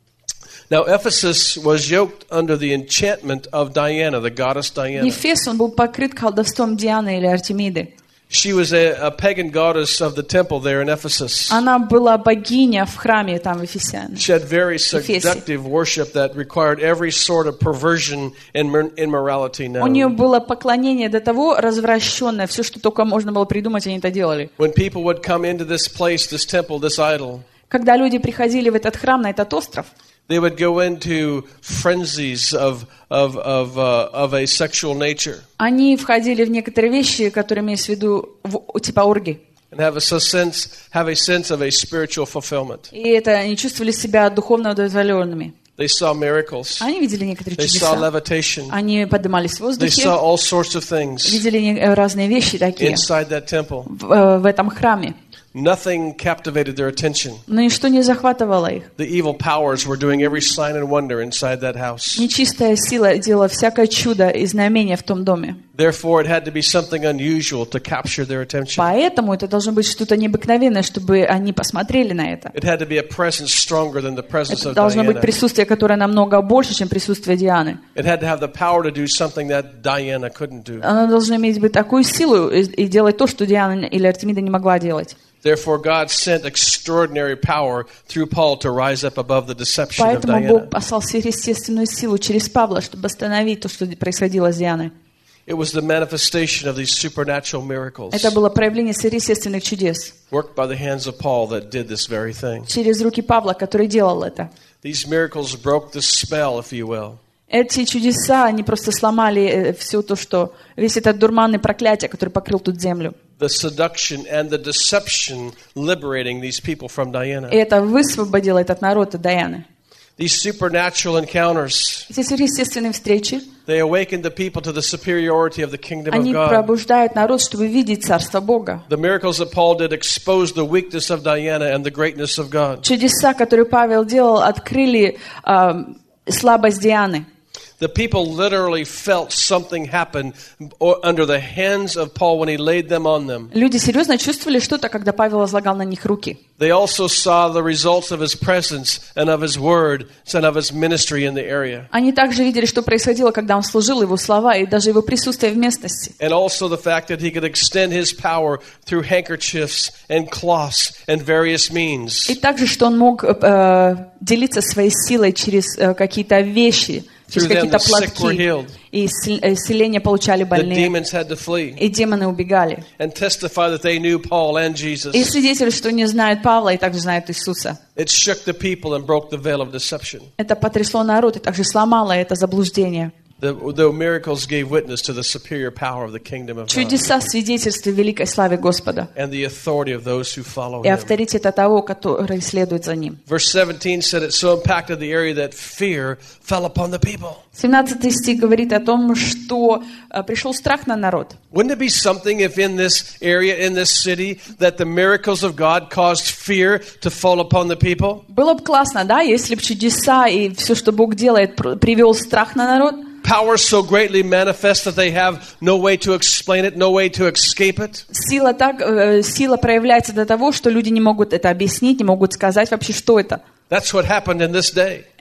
Now, Ephesus was yoked under the enchantment of Diana, the goddess Diana. Ефес, он был покрыт колдовством Дианы или Артемиды. She was a, a pagan goddess of the temple there in Ephesus. Она была богиня в храме там в Ефесе. She had very seductive worship that required every sort of perversion and mor- immorality У нее known. было поклонение до того развращенное, все, что только можно было придумать, они это делали. When people would come into this place, this temple, this idol, Когда люди приходили в этот храм, на этот остров, they would go into frenzies of of of uh, of a sexual nature они входили в некоторые вещи, которые имеются в виду в- типа орги. and have a sense have a sense of a spiritual fulfillment. И это они чувствовали себя духовно удовлетворенными. They saw miracles. Они видели некоторые They saw чудеса. levitation. Они поднимались в They воздухе, saw all sorts of things видели не- э, разные вещи такие inside that temple. в, э, в этом храме. Nothing captivated their attention. Но ничто не захватывало их. The evil powers were doing every sign and wonder inside that house. Нечистая сила делала всякое чудо и знамение в том доме. Therefore, it had to be something unusual to capture their attention. Поэтому это должно быть что-то необыкновенное, чтобы они посмотрели на это. It had to be a presence stronger than the presence Это of должно быть Diana. присутствие, которое намного больше, чем присутствие Дианы. It had to have the power to do something that Diana couldn't do. Она должна иметь быть такую силу и, и делать то, что Диана или Артемида не могла делать. Therefore, God sent extraordinary power through Paul to rise up above the deception of Поэтому Diana. Бог послал сверхъестественную силу через Павла, чтобы остановить то, что происходило с Дианой. It was the manifestation of these supernatural miracles Это было проявление сверхъестественных чудес worked by the hands of Paul that did this very thing. через руки Павла, который делал это. These miracles broke the spell, if you will. Эти чудеса, они просто сломали все то, что... Весь этот дурман и проклятие, который покрыл тут землю. The seduction and the deception liberating these people from Diana. И это высвободило этот народ от Дианы. These supernatural encounters, Эти сверхъестественные встречи, they awakened the people to the superiority of the kingdom of они God. пробуждают народ, чтобы видеть Царство Бога. The miracles that Paul did exposed the weakness of Diana and the greatness of God. Чудеса, которые Павел делал, открыли а, слабость Дианы. The people literally felt something happen under the hands of Paul when he laid them on them. Люди серьезно чувствовали что-то, когда Павел возлагал на них руки. They also saw the results of his presence and of his word and of his ministry in the area. Они также видели, что происходило, когда он служил, его слова и даже его присутствие в местности. And also the fact that he could extend his power through handkerchiefs and cloths and various means. И также, что он мог э, делиться своей силой через э, какие-то вещи, через Through them, какие-то the sick were платки. healed. И исцел- исцеление получали The больные. demons had to flee И демоны убегали. and testify that they knew Paul and Jesus. И свидетели, что не знают Павла и также знают Иисуса. It shook the people and broke the veil of deception. Это потрясло народ и также сломало это заблуждение. The, the miracles gave witness to the superior power of the kingdom of God Чудеса свидетельствуют великой славе Господа and the authority of those who follow и him. авторитета того, который следует за ним. Verse seventeen said it so impacted the area that fear fell upon the people. семнадцатый стих говорит о том, что э, пришел страх на народ. Wouldn't it be something if in this area, in this city, that the miracles of God caused fear to fall upon the people? Было бы классно, да, если бы чудеса и все, что Бог делает, пр- привел страх на народ. Power so greatly manifest that they have no way to explain it, no way to escape it. Сила так, э, сила проявляется до того, что люди не могут это объяснить, не могут сказать вообще, что это. That's what happened in this day.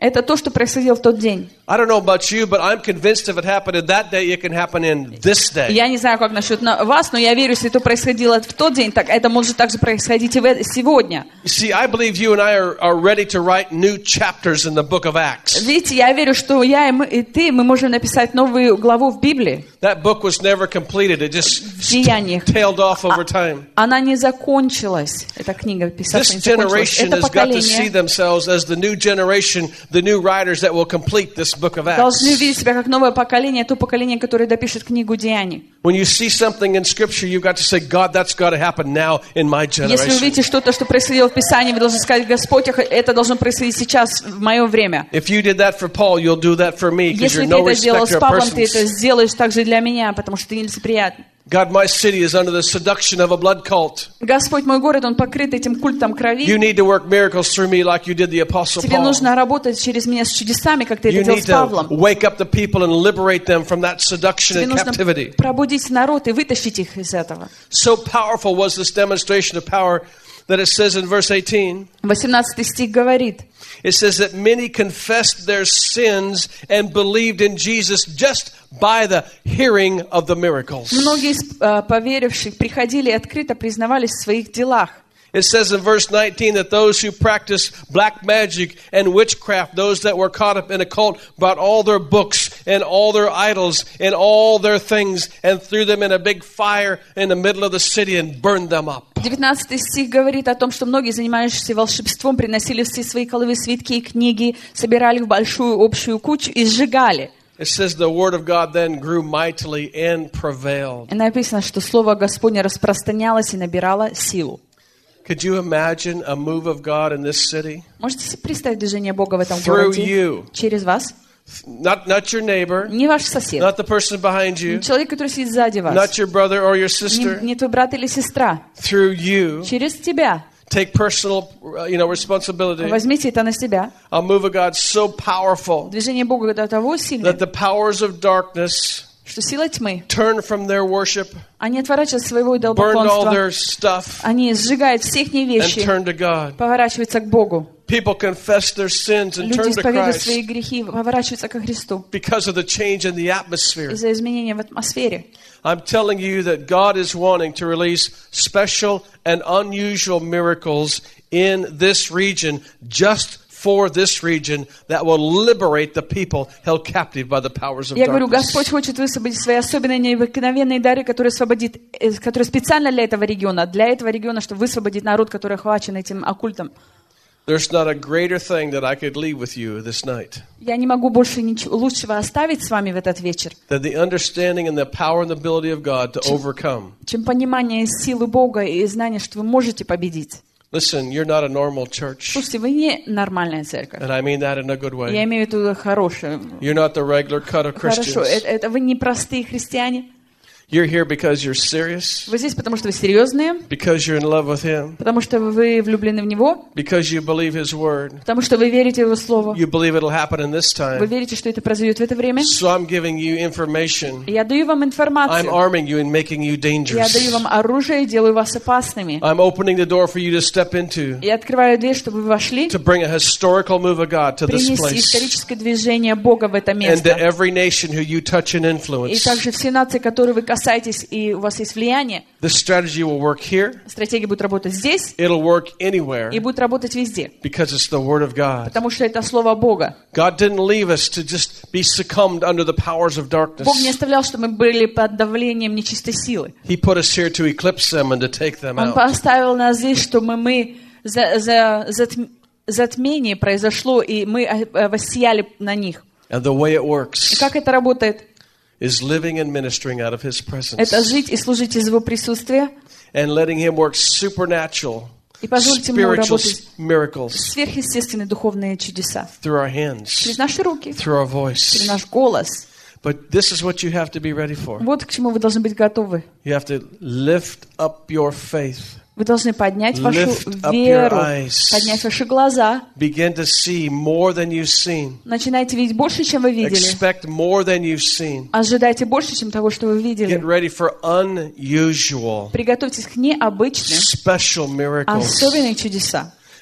Это то, что происходило в тот день. I don't know about you, but I'm convinced if it happened in that day, it can happen in this day. Я не знаю, как насчет на- вас, но я верю, если это происходило в тот день, так это может также происходить и в э- сегодня. You see, I believe you and I are, are ready to write new chapters in the book of Acts. Видите, я верю, что я и, мы, и ты, мы можем написать новую главу в Библии. That book was never completed. It just В Деяниях. tailed off over time. Она не закончилась. Эта книга писаться This не закончилась. generation Это has got to see поколение themselves as the new generation, the new writers that will complete this book of Acts. должны видеть себя как новое поколение, то поколение, которое допишет книгу Деяний. When you see something in Scripture, you've got to say, God, that's got to happen now in my Если вы generation. видите что-то, что происходило в Писании, вы должны сказать: Господь, это должно происходить сейчас, в мое время. If you did that for Paul, you'll do that for me because Если you're ты no это сделал respecter с of Павлом, ты это persons. сделаешь также для меня, потому что ты нелицеприятен. God, my city is under the seduction of a blood cult. Господь, мой город, он покрыт этим культом You крови. need to work miracles through me like you did the Apostle Тебе Paul. нужно работать через меня с чудесами, как ты You это делал need с Павлом. to wake up the people and liberate them from that seduction Тебе and нужно captivity. пробудить народ и вытащить их из этого. So powerful was this demonstration of power that it says in verse eighteen, восемнадцатый стих говорит: it says that many confessed their sins and believed in Jesus just by the hearing of the miracles. многие из э, поверивших приходили и открыто признавались в своих делах. It says in verse nineteen that those who practiced black magic and witchcraft, those that were caught up in a cult, brought all their books and all their idols and all their things and threw them in a big fire in the middle of the city and burned them up. девятнадцатый стих говорит о том, что многие, занимающиеся волшебством, приносили все свои коловые свитки и книги, собирали в большую общую кучу и сжигали. It says the word of God then grew mightily and prevailed. И написано, что слово Господне распространялось и набирало силу. Could you imagine a move of God in this city? Можете себе представить движение Бога в этом Through городе? you. Через вас. Not, not your neighbor, Не ваш сосед. not the person behind you, Не человек, который сидит сзади вас. not your brother or your Не, sister. не твой брат или сестра. Through you, Через тебя. take personal, uh, you know, responsibility. Возьмите это на себя. A move of God so powerful Движение Бога до того сильное, that the powers of darkness что сила тьмы, turn from their worship, они отворачиваются от своего burned all идолопоклонства. their stuff, Они сжигают все их and вещи, turn to God. поворачиваются к Богу. People confess their sins and Люди turn to исповедуют свои Christ грехи, поворачиваются ко Христу because of the change in the atmosphere. из-за изменения в атмосфере. I'm telling you that God is wanting to release special and unusual miracles in this region, just for this region, that will liberate the people held captive by the powers of Я говорю, darkness. Господь хочет высвободить свои особенные необыкновенные дары, которые освободит, э, которые специально для этого региона, для этого региона, чтобы высвободить народ, который охвачен этим оккультом. There's not a greater thing that I could leave with you this night Я не могу больше ничего лучшего оставить с вами в этот вечер, than the understanding and the power and the ability of God to overcome. чем понимание силы Бога и знание, что вы можете победить. Listen, you're not a normal church, Слушайте, вы не нормальная церковь. and I mean that in a good Я way. имею в виду хорошее. You're not the regular cut of Хорошо, Christians. это, это вы не простые христиане. You're here because you're serious, Вы здесь, потому что вы серьезные, because you're in love with Him, потому что вы влюблены в Него, because you believe His Word. потому что вы верите в Его Слово. You believe it'll happen in this Вы time. верите, что это произойдет в это время. So I'm giving you information. Я даю вам I'm информацию. arming you and making you Я даю dangerous. вам оружие и делаю вас опасными. I'm opening the door for you to step into, Я открываю дверь, чтобы вы вошли, to bring a historical move of God to this принести place, историческое движение Бога в это and to место. every nation who you touch and И influence. также все нации, которые вы касаетесь, и у вас есть влияние, This strategy will work here. стратегия будет работать здесь It'll work anywhere и будет работать везде, because it's the Word of God. потому что это Слово Бога. God didn't leave us to just be succumbed under the powers of darkness. Бог не оставлял, что мы были под давлением нечистой силы. He put us here to eclipse them and to take them Он out. поставил нас здесь, чтобы мы за, за, затм- затмение произошло, и мы э, воссияли на них. And the way it И works как это работает? is living and ministering out of His presence Это жить и служить из Его присутствия, and letting Him work supernatural, и позвольте ему spiritual работать miracles сверхъестественные духовные чудеса. through our hands, Через наши руки, through our через voice. наш голос. But this is what you have to be ready for. Вот к чему вы должны быть готовы. You have to lift up your faith, Вы должны поднять вашу Lift up your веру, eyes. поднять ваши глаза. begin to see more than you've seen, Начинайте видеть больше, чем вы видели. expect more than you've seen. Ожидайте больше, чем того, что вы Get видели. ready for unusual, Приготовьтесь к необычным, special miracles. особенным чудесам.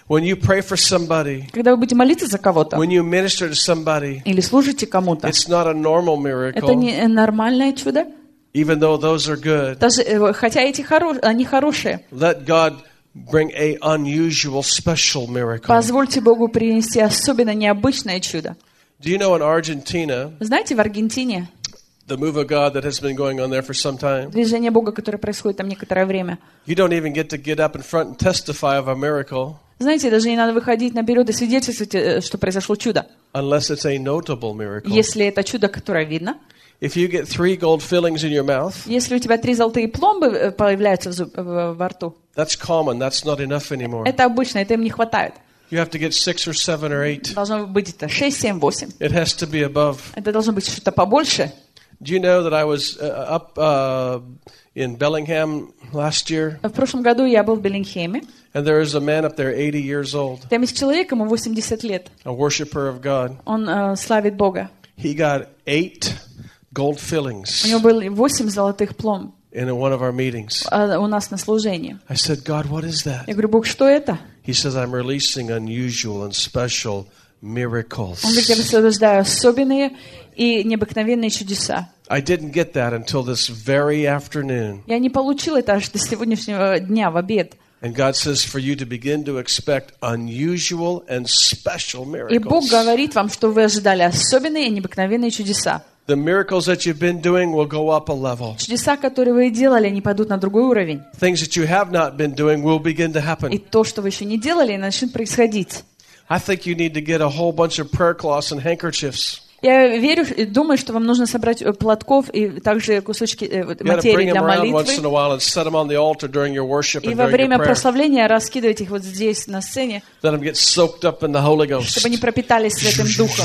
When you pray for somebody, Когда вы будете молиться за кого-то when you minister to somebody, или служите кому-то, it's not a normal это miracle, не нормальное чудо. even though those are good. Даже, э, хотя эти хоро- они хорошие. Let God bring a unusual, special miracle. Позвольте Богу принести особенно необычное чудо. Do you know in Argentina, Знаете, в Аргентине the move of God that has been going on there for some time, движение Бога, которое происходит там некоторое время. you don't even get to get up in front and testify of a miracle Знаете, даже не надо выходить наперед и свидетельствовать, э, что произошло чудо. unless it's a notable miracle. Если это чудо, которое видно. If you get three gold fillings in your mouth, Если у тебя три золотые пломбы э, появляются в зуб- в- во рту, that's common. That's not enough anymore. это обычно, это им не хватает. You have to get six or seven or eight. Должно быть это шесть, семь, восемь. It has to be above. Это должно быть что-то побольше. Do you know that I was uh, up uh, in Bellingham last year, В прошлом году я был в Беллингхеме. and there is a man up there, eighty years old, Там есть человек, ему восемьдесят лет. a worshiper of God. Он э, славит Бога. He got eight gold У fillings него было восемь золотых пломб in one of our meetings. э, у нас на служении. I said, God, what is that? Я говорю, Бог, что это? He says, I'm releasing unusual and special miracles. Он говорит, я высвобождаю особенные и необыкновенные чудеса. I didn't get that until this very afternoon. Я не получил это аж до сегодняшнего дня в обед. And God says for you to begin to expect unusual and special И Бог miracles. говорит вам, что вы ожидали особенные и необыкновенные чудеса. The miracles that you've been doing will go up a level. Чудеса, которые вы делали, они пойдут на другой уровень. Things that you have not been doing will begin to И happen. то, что вы еще не делали, начнет происходить. I think you need to get a whole bunch of prayer cloths and handkerchiefs. Я верю и думаю, что вам нужно собрать э, платков и также кусочки э, вот, You got to материи bring them для around once in молитвы. a while and set them on the altar during your worship И and во during your время prayer. прославления раскидывать их вот здесь, на сцене, Let them get soaked up in the Holy Ghost. чтобы они пропитались Святым Духом.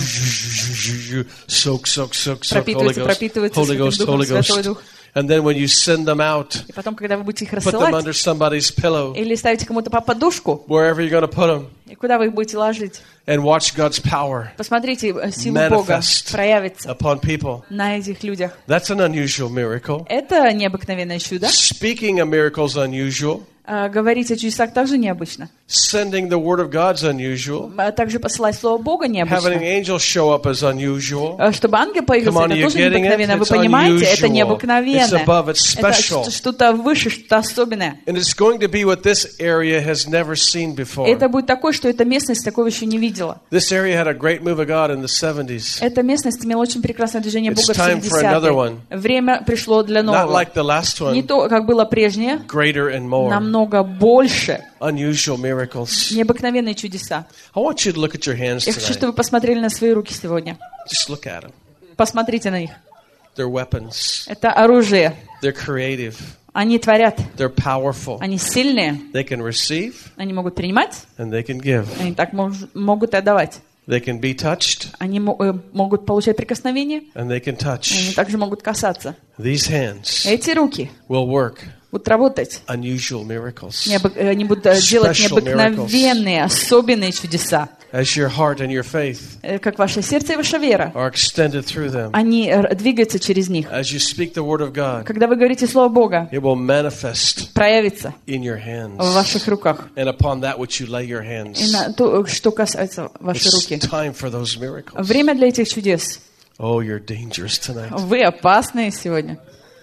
Soak, soak, soak, soak, Holy Пропитываются, Ghost, пропитываются Holy Святым Ghost, Духом, Holy Святой Ghost. Дух. And then when you send them out, И потом, когда вы будете их put them рассылать, under somebody's pillow, или ставите кому-то под подушку, wherever you're going to put them, и куда вы их будете ложить, and watch God's power посмотрите, э, силу Бога manifest проявится upon people. на этих людях. That's an unusual miracle. Это необыкновенное чудо. Speaking of miracles unusual. А говорить о чудесах также необычно. Sending the word of God's unusual. А также посылать Слово Бога Having an необычно. angel show up is unusual. А чтобы ангел появился, Come on, это are you тоже getting it? необыкновенно. Вы It's понимаете, это unusual. необыкновенно. It's above, it's Это special. что- что-то выше, что-то особенное. And it's going to be what this area has never seen before. Это будет такое, что эта местность такого еще не видела. This area had a great move of God in the seventies. Эта местность имела очень прекрасное движение It's Бога в time for another one. семидесятые. Время пришло для Not нового. like the last Не one, то, как было прежнее, greater and more. намного больше. Unusual miracles. Необыкновенные чудеса. I want you to look at your hands Я хочу, tonight. чтобы вы посмотрели на свои руки сегодня. Just look at them. Посмотрите на них. They're weapons. Это оружие. They're creative. Они творят. They're powerful. Они сильные. They can receive Они могут принимать. and they can give. Они так мож- могут и отдавать. They can be touched Они мо- э, могут получать прикосновение. and they can Они touch. также могут касаться. These hands Эти руки will work будут работать. unusual miracles. Необы- э, Они будут э, делать Special необыкновенные, особенные чудеса. As your heart and your faith Э, Как ваше сердце и ваша вера. are extended through them. Они э, двигаются через них. As you speak the word of God, Когда вы говорите Слово Бога, it will manifest проявится in your в hands ваших руках. and upon that which you lay your И hands. на то, что касается вашей It's руки. time for those miracles. Время для этих чудес. Oh, you're dangerous tonight. Вы опасные сегодня.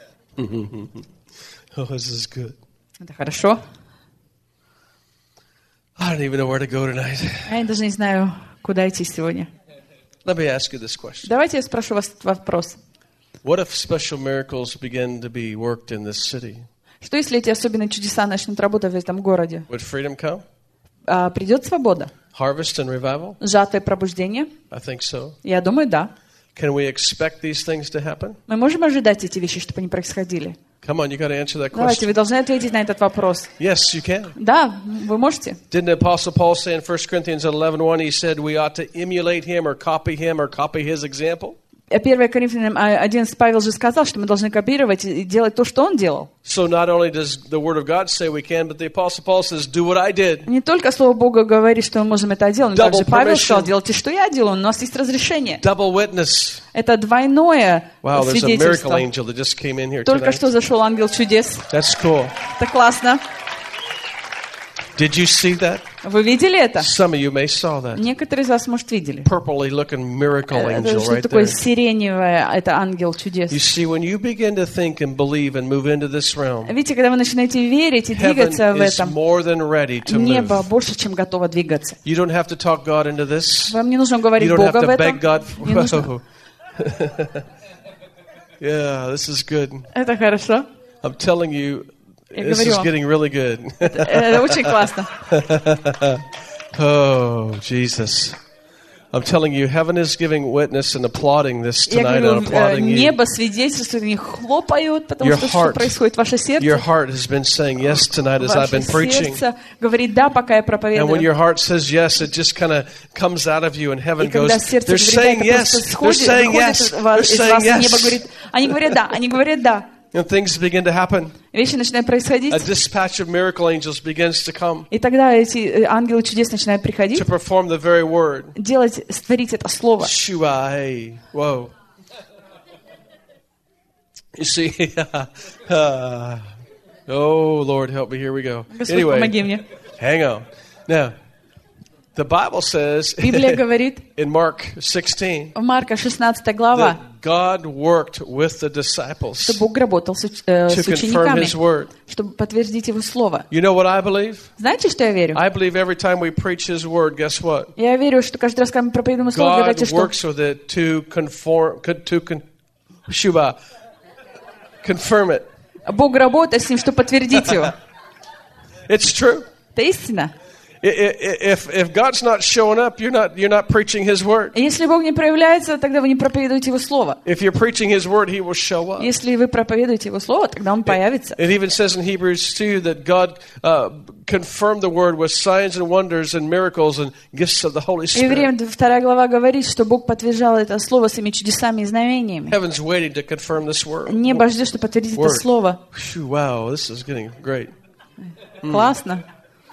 Oh, this is good. Это хорошо. I don't even know where to go tonight. А я даже не знаю, куда идти сегодня. Let me ask you this question. Давайте я спрошу вас этот вопрос. What if special miracles begin to be worked in this city? Что если эти особенные чудеса начнут работать в этом городе? Would freedom come? А придет свобода? Harvest and revival? Сжатое пробуждение? I think so. Я думаю, да. Can we expect these things to happen? Мы можем ожидать эти вещи, чтобы они происходили? Come on, you got to answer that Давайте, question. вы должны ответить на этот вопрос. Yes, you can. Да, вы можете. Didn't the Apostle Paul say in First Corinthians eleven one, he said we ought to emulate him or copy him or copy his example? первое Коринфянам одиннадцать Павел же сказал, что мы должны копировать и делать то, что он делал. So not only does the Word of God say we can, but the Apostle Paul says, do what I did. Не только Слово Бога говорит, что мы можем это делать, но Double также Павел permission. сказал, делайте, что я делаю, у нас есть разрешение. Double witness. Это двойное Wow, there's a miracle свидетельство. angel that just came in here Только tonight. что зашел ангел чудес. That's cool. Это классно. Did you see that? Вы видели это? Some of you may saw that. Некоторые из вас, может, видели. Purpley looking miracle Это angel что right такое there. сиреневое, это ангел чудес. You see, when you begin to think and believe and move into this realm, Видите, когда вы начинаете верить и heaven двигаться в is этом, more than ready to небо move. больше, чем готово двигаться. You don't have to talk God into this. Вам не нужно говорить You don't have Бога в to этом. beg God. Не нужно. Whoa. Yeah, this is good. Это хорошо. I'm telling you, Я this говорю is вам. getting really good. Это, это очень классно. Oh, Jesus. I'm telling you, heaven is giving witness and applauding this Я tonight говорю, and э, applauding you. небо свидетельствует, они хлопают, потому Your что что heart- происходит? Ваше сердце, Your heart has been saying yes tonight as I've ваше been preaching. сердце говорит «да», пока я And when проповедую. your heart says yes, it just kind of comes out of you, and heaven И когда goes, сердце they're говорит «да», saying это yes, просто they're сходит, saying выходит yes, из вас, they're из saying вас, и небо yes. говорит, они говорят «да», они говорят «да». And things begin to happen. Вещи начинают происходить, A dispatch of miracle angels begins to come и тогда эти э, ангелы чудес начинают приходить, to perform the very word. делать, створить это слово. Shua, hey, whoa. You see, uh, oh Lord, help me. Here we go. Господь, помоги Anyway, мне. hang on. Now, the Bible says Библия говорит in Mark sixteen в Марка шестнадцатая глава, that God worked with the disciples что Бог работал с, уч- э, to с confirm учениками, His word. чтобы подтвердить Его слово. You know what I believe? Знаете, что я верю? I believe every time we preach His word, guess what? Я верю, что каждый раз, когда мы проповедуем Его слово, God говорите, что works with it to conform, to con, Shua, confirm it. Бог работает с ним, чтобы подтвердить его. It's true. Это истина. I- I- If if God's not showing up, you're not you're not preaching His word. И если Бог не проявляется, тогда вы не проповедуете Его слово. If you're preaching His word, He will show up. Если вы проповедуете Его слово, тогда Он появится. It even says in Hebrews two that God uh, confirmed the word with signs and wonders and miracles and gifts of the Holy Spirit. Евреям вторая глава говорит, что Бог подтверждал это слово своими чудесами и знамениями. Heaven's waiting to confirm this word. Небо ждет, чтобы подтвердить это Word. слово. Phew, wow, this is getting great. Классно.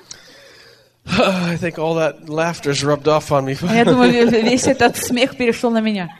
I think all that laughter's rubbed off on me. Я думаю, весь этот смех перешел на меня.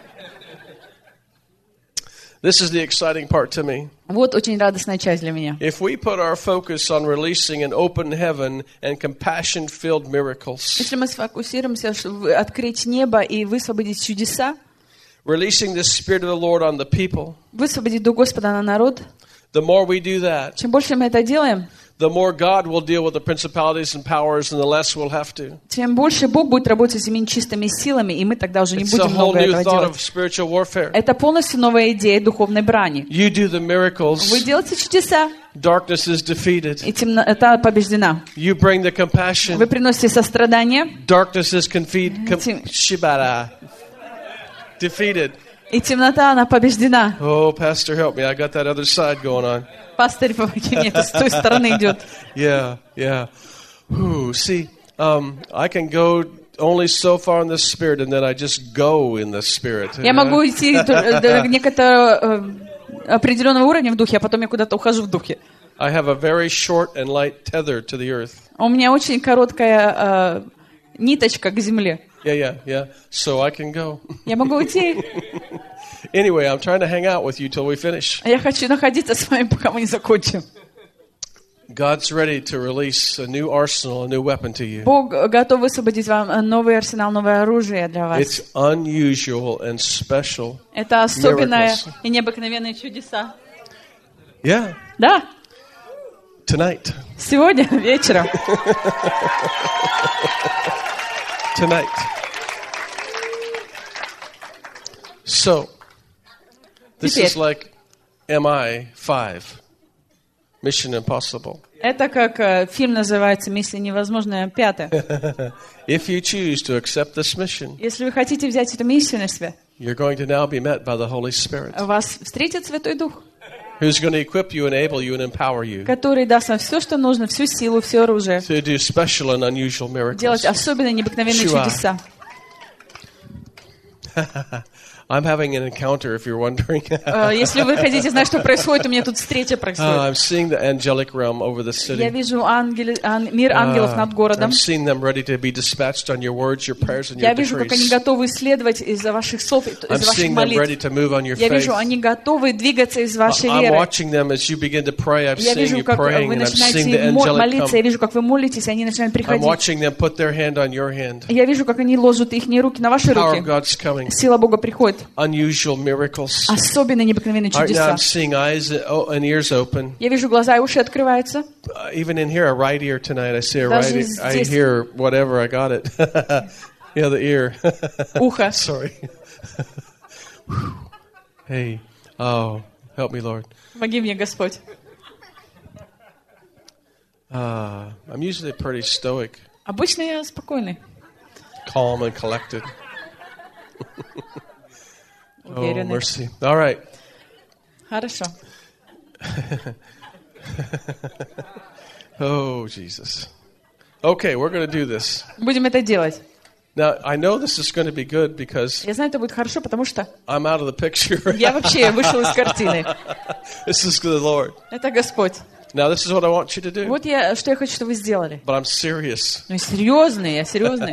This is the exciting part to me. Вот очень радостная часть для меня. If we put our focus on releasing an open heaven and compassion-filled miracles, Если мы сфокусируемся, чтобы открыть небо и высвободить чудеса, releasing the Spirit of the Lord on the people, высвободить Дух Господа на народ, the more we do that, чем больше мы это делаем, the more God will deal with the principalities and powers, and the less we'll have to. тем больше Бог будет работать с этими нечистыми силами, и мы тогда уже не It's a будем whole много new этого thought делать. of spiritual warfare. Это полностью новая идея духовной брани. You do the miracles, Вы делаете чудеса, darkness is defeated. и темнота побеждена. You bring the compassion, Вы приносите сострадание, darkness is confe- com- Тем- shibara, defeated. и темнота, она побеждена. Oh, Pastor, help me. I got that other side going on. Пастырь, помоги мне, это с той стороны идет. Yeah, yeah. Ooh, see, um, I can go only so far in the Spirit, and then I just go in the Spirit. Я могу идти до до некоторого э, определенного уровня в духе, а потом я куда-то ухожу в духе. I have a very short and light tether to the earth. У меня очень короткая э, ниточка к земле. Yeah, yeah, yeah. So I can go. Я могу уйти. Anyway, I'm trying to hang out with you till we finish. Я хочу находиться с вами, пока мы не закончим. God's ready to release a new arsenal, a new weapon to you. Бог готов высвободить вам новый арсенал, новое оружие для вас. It's unusual and special. Это особенное miracles. и необыкновенные чудеса. Yeah, Да, tonight. сегодня вечером. Tonight. So, this Теперь. is like M I five, Mission Impossible. Это как э, фильм называется «Миссия невозможная», пятая. If you choose to accept this mission, Если вы хотите взять эту миссию на себя, you're going to now be met by the Holy Spirit, вас встретит Святой Дух, who's going to equip you, enable you, and empower you который даст вам все, что нужно, всю силу, все оружие, to do special and unusual miracles. делать особенные, необыкновенные Шуа. чудеса. I'm having an encounter, if you're wondering. Э, Если вы хотите знать, что происходит, у меня тут встреча Uh, происходит. I'm seeing the angelic realm over the Я city. вижу ангели- ан- мир ангелов Uh, над городом. I'm seeing them ready to be dispatched on your words, your prayers, and your Я вижу, как они decrees. готовы исследовать из-за ваших слов, I'm из-за ваших seeing them ready молитв. to move on your Я faith. вижу, они готовы двигаться из вашей I'm веры. watching them as you begin to pray. I'm Я seeing вижу, you как praying, вы and I'm seeing the начинаете мо- angelic молиться. Я come. вижу, как вы молитесь, и они начинают I'm приходить. watching them put their hand on your hand. Я вижу, как они ложат их руки на ваши Power of руки. God's coming. Сила Бога приходит. Unusual miracles. Особенно необыкновенные Right now, чудеса. I'm seeing eyes and ears open. Я вижу, глаза и уши открываются. Uh, even in here, a right ear tonight, I see a Даже right ear. I здесь. hear whatever, I got it. Yeah, the ear. Ухо. Sorry. Hey, oh, help me, Lord. Помоги мне, Господь. Uh, I'm usually pretty stoic, Обычно я спокойный, calm, and collected. Oh, уверенный. mercy. All right. Хорошо. Oh, Jesus. Okay, we're going to do this. Будем это делать. Now, I know this is going to be good because Я знаю, это будет хорошо, потому что I'm out of the picture. я вообще вышел из картины. This is the Lord. Это Господь. Now, this is what I want you to do. Вот я, что я хочу, чтобы вы сделали. But I'm serious. Ну, серьезный, я серьезный.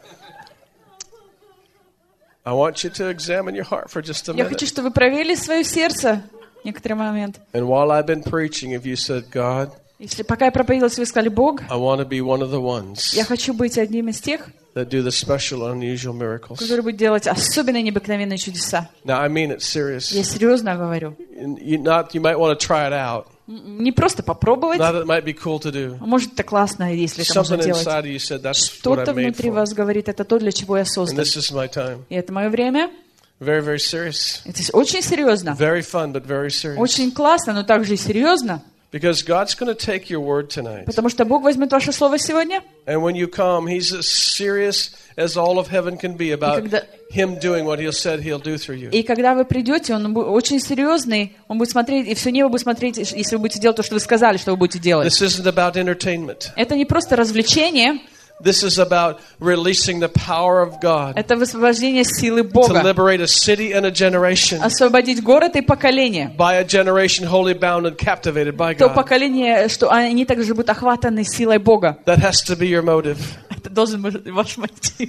I want you to examine your heart for just a Я хочу, minute. чтобы вы проверили свое сердце некоторый момент. And while I've been preaching, if you said, God, Если пока я проповедовал, если вы сказали, Бог, I want to be one of the ones я хочу быть одним из тех, that do the special, unusual miracles. который будет делать особенно необыкновенные чудеса. Now, I mean it serious. Я серьезно говорю. And You, not, you might want to try it out. М, Не просто попробовать, Not that it might be cool to do. а может, это классно, если это можно Something делать. inside of you said, that's what Что-то I'm made внутри for. вас говорит, это то, для чего я And создан. this is my time. И это мое время. Very, very serious. Это очень серьезно. Very fun, but very serious. Очень классно, но также и серьезно. Because God's going to take your word tonight. Потому что Бог возьмет ваше слово сегодня. And when you come, He's as serious as all of heaven can be about когда- Him doing what He said He'll do through you. И когда вы придете, Он бу- очень серьезный. Он будет смотреть, и все небо будет смотреть, если вы будете делать то, что вы сказали, что вы будете делать. This isn't about entertainment. Это не просто развлечение, This is about releasing the power of God это высвобождение силы to Бога. liberate a city and a generation. Освободить город и поколение. By a generation wholly bound and captivated by То God. поколение, что они также будут охватаны силой Бога. That has to be your motive. Это должен быть ваш мотив.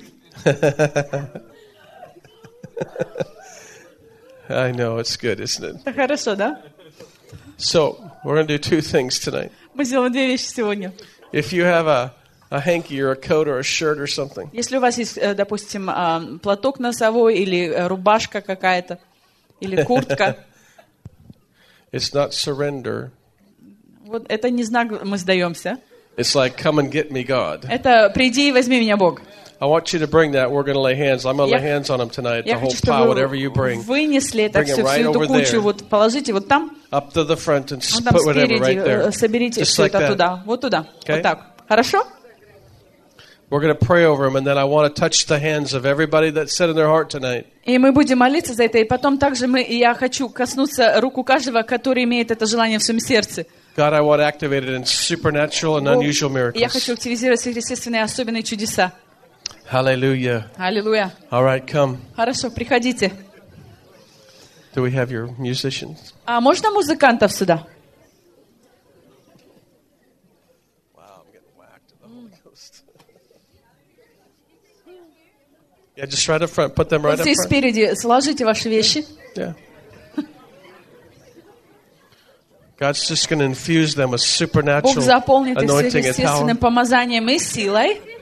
I know, it's good, isn't it? Это хорошо, да? So, we're going to do two things tonight. Мы сделаем две вещи сегодня. If you have a, a hanky or a coat or a shirt or something, Если у вас есть, э, допустим, а, платок носовой или э, рубашка какая-то, или куртка, it's not surrender. вот это не знак «мы сдаемся». It's like, come and get me, God. Это «приди и возьми меня, Бог». I want you to bring that. We're going to lay hands. I'm going to lay Я- hands on them tonight. The Я whole хочу, pile, чтобы whatever you вы bring, вынесли это Bring все, it right всю эту over кучу, there. вот положите вот там, up to the front and вот s- там put whatever спереди, right there. э, соберите Just все like это that. туда, вот туда, Okay. вот так. Хорошо? We're going to pray over them, and then I want to touch the hands of everybody that said in their heart tonight, И мы будем молиться за это, и потом также мы, и я хочу коснуться руку каждого, который имеет это желание в своем сердце. God, I want to activate it in supernatural and Бог, unusual и я хочу miracles. активизировать сверхъестественные особенные чудеса. Hallelujah. Аллилуйя. All right, come. Хорошо, приходите. Do we have your musicians? А можно музыкантов сюда? Wow, I'm getting whacked in the Holy Ghost. Yeah, just right up front. Put them right Вот up здесь front. спереди сложите ваши вещи. Yeah. God's just going to infuse them with Бог supernatural заполнит их anointing and сверхъестественным power. помазанием и силой.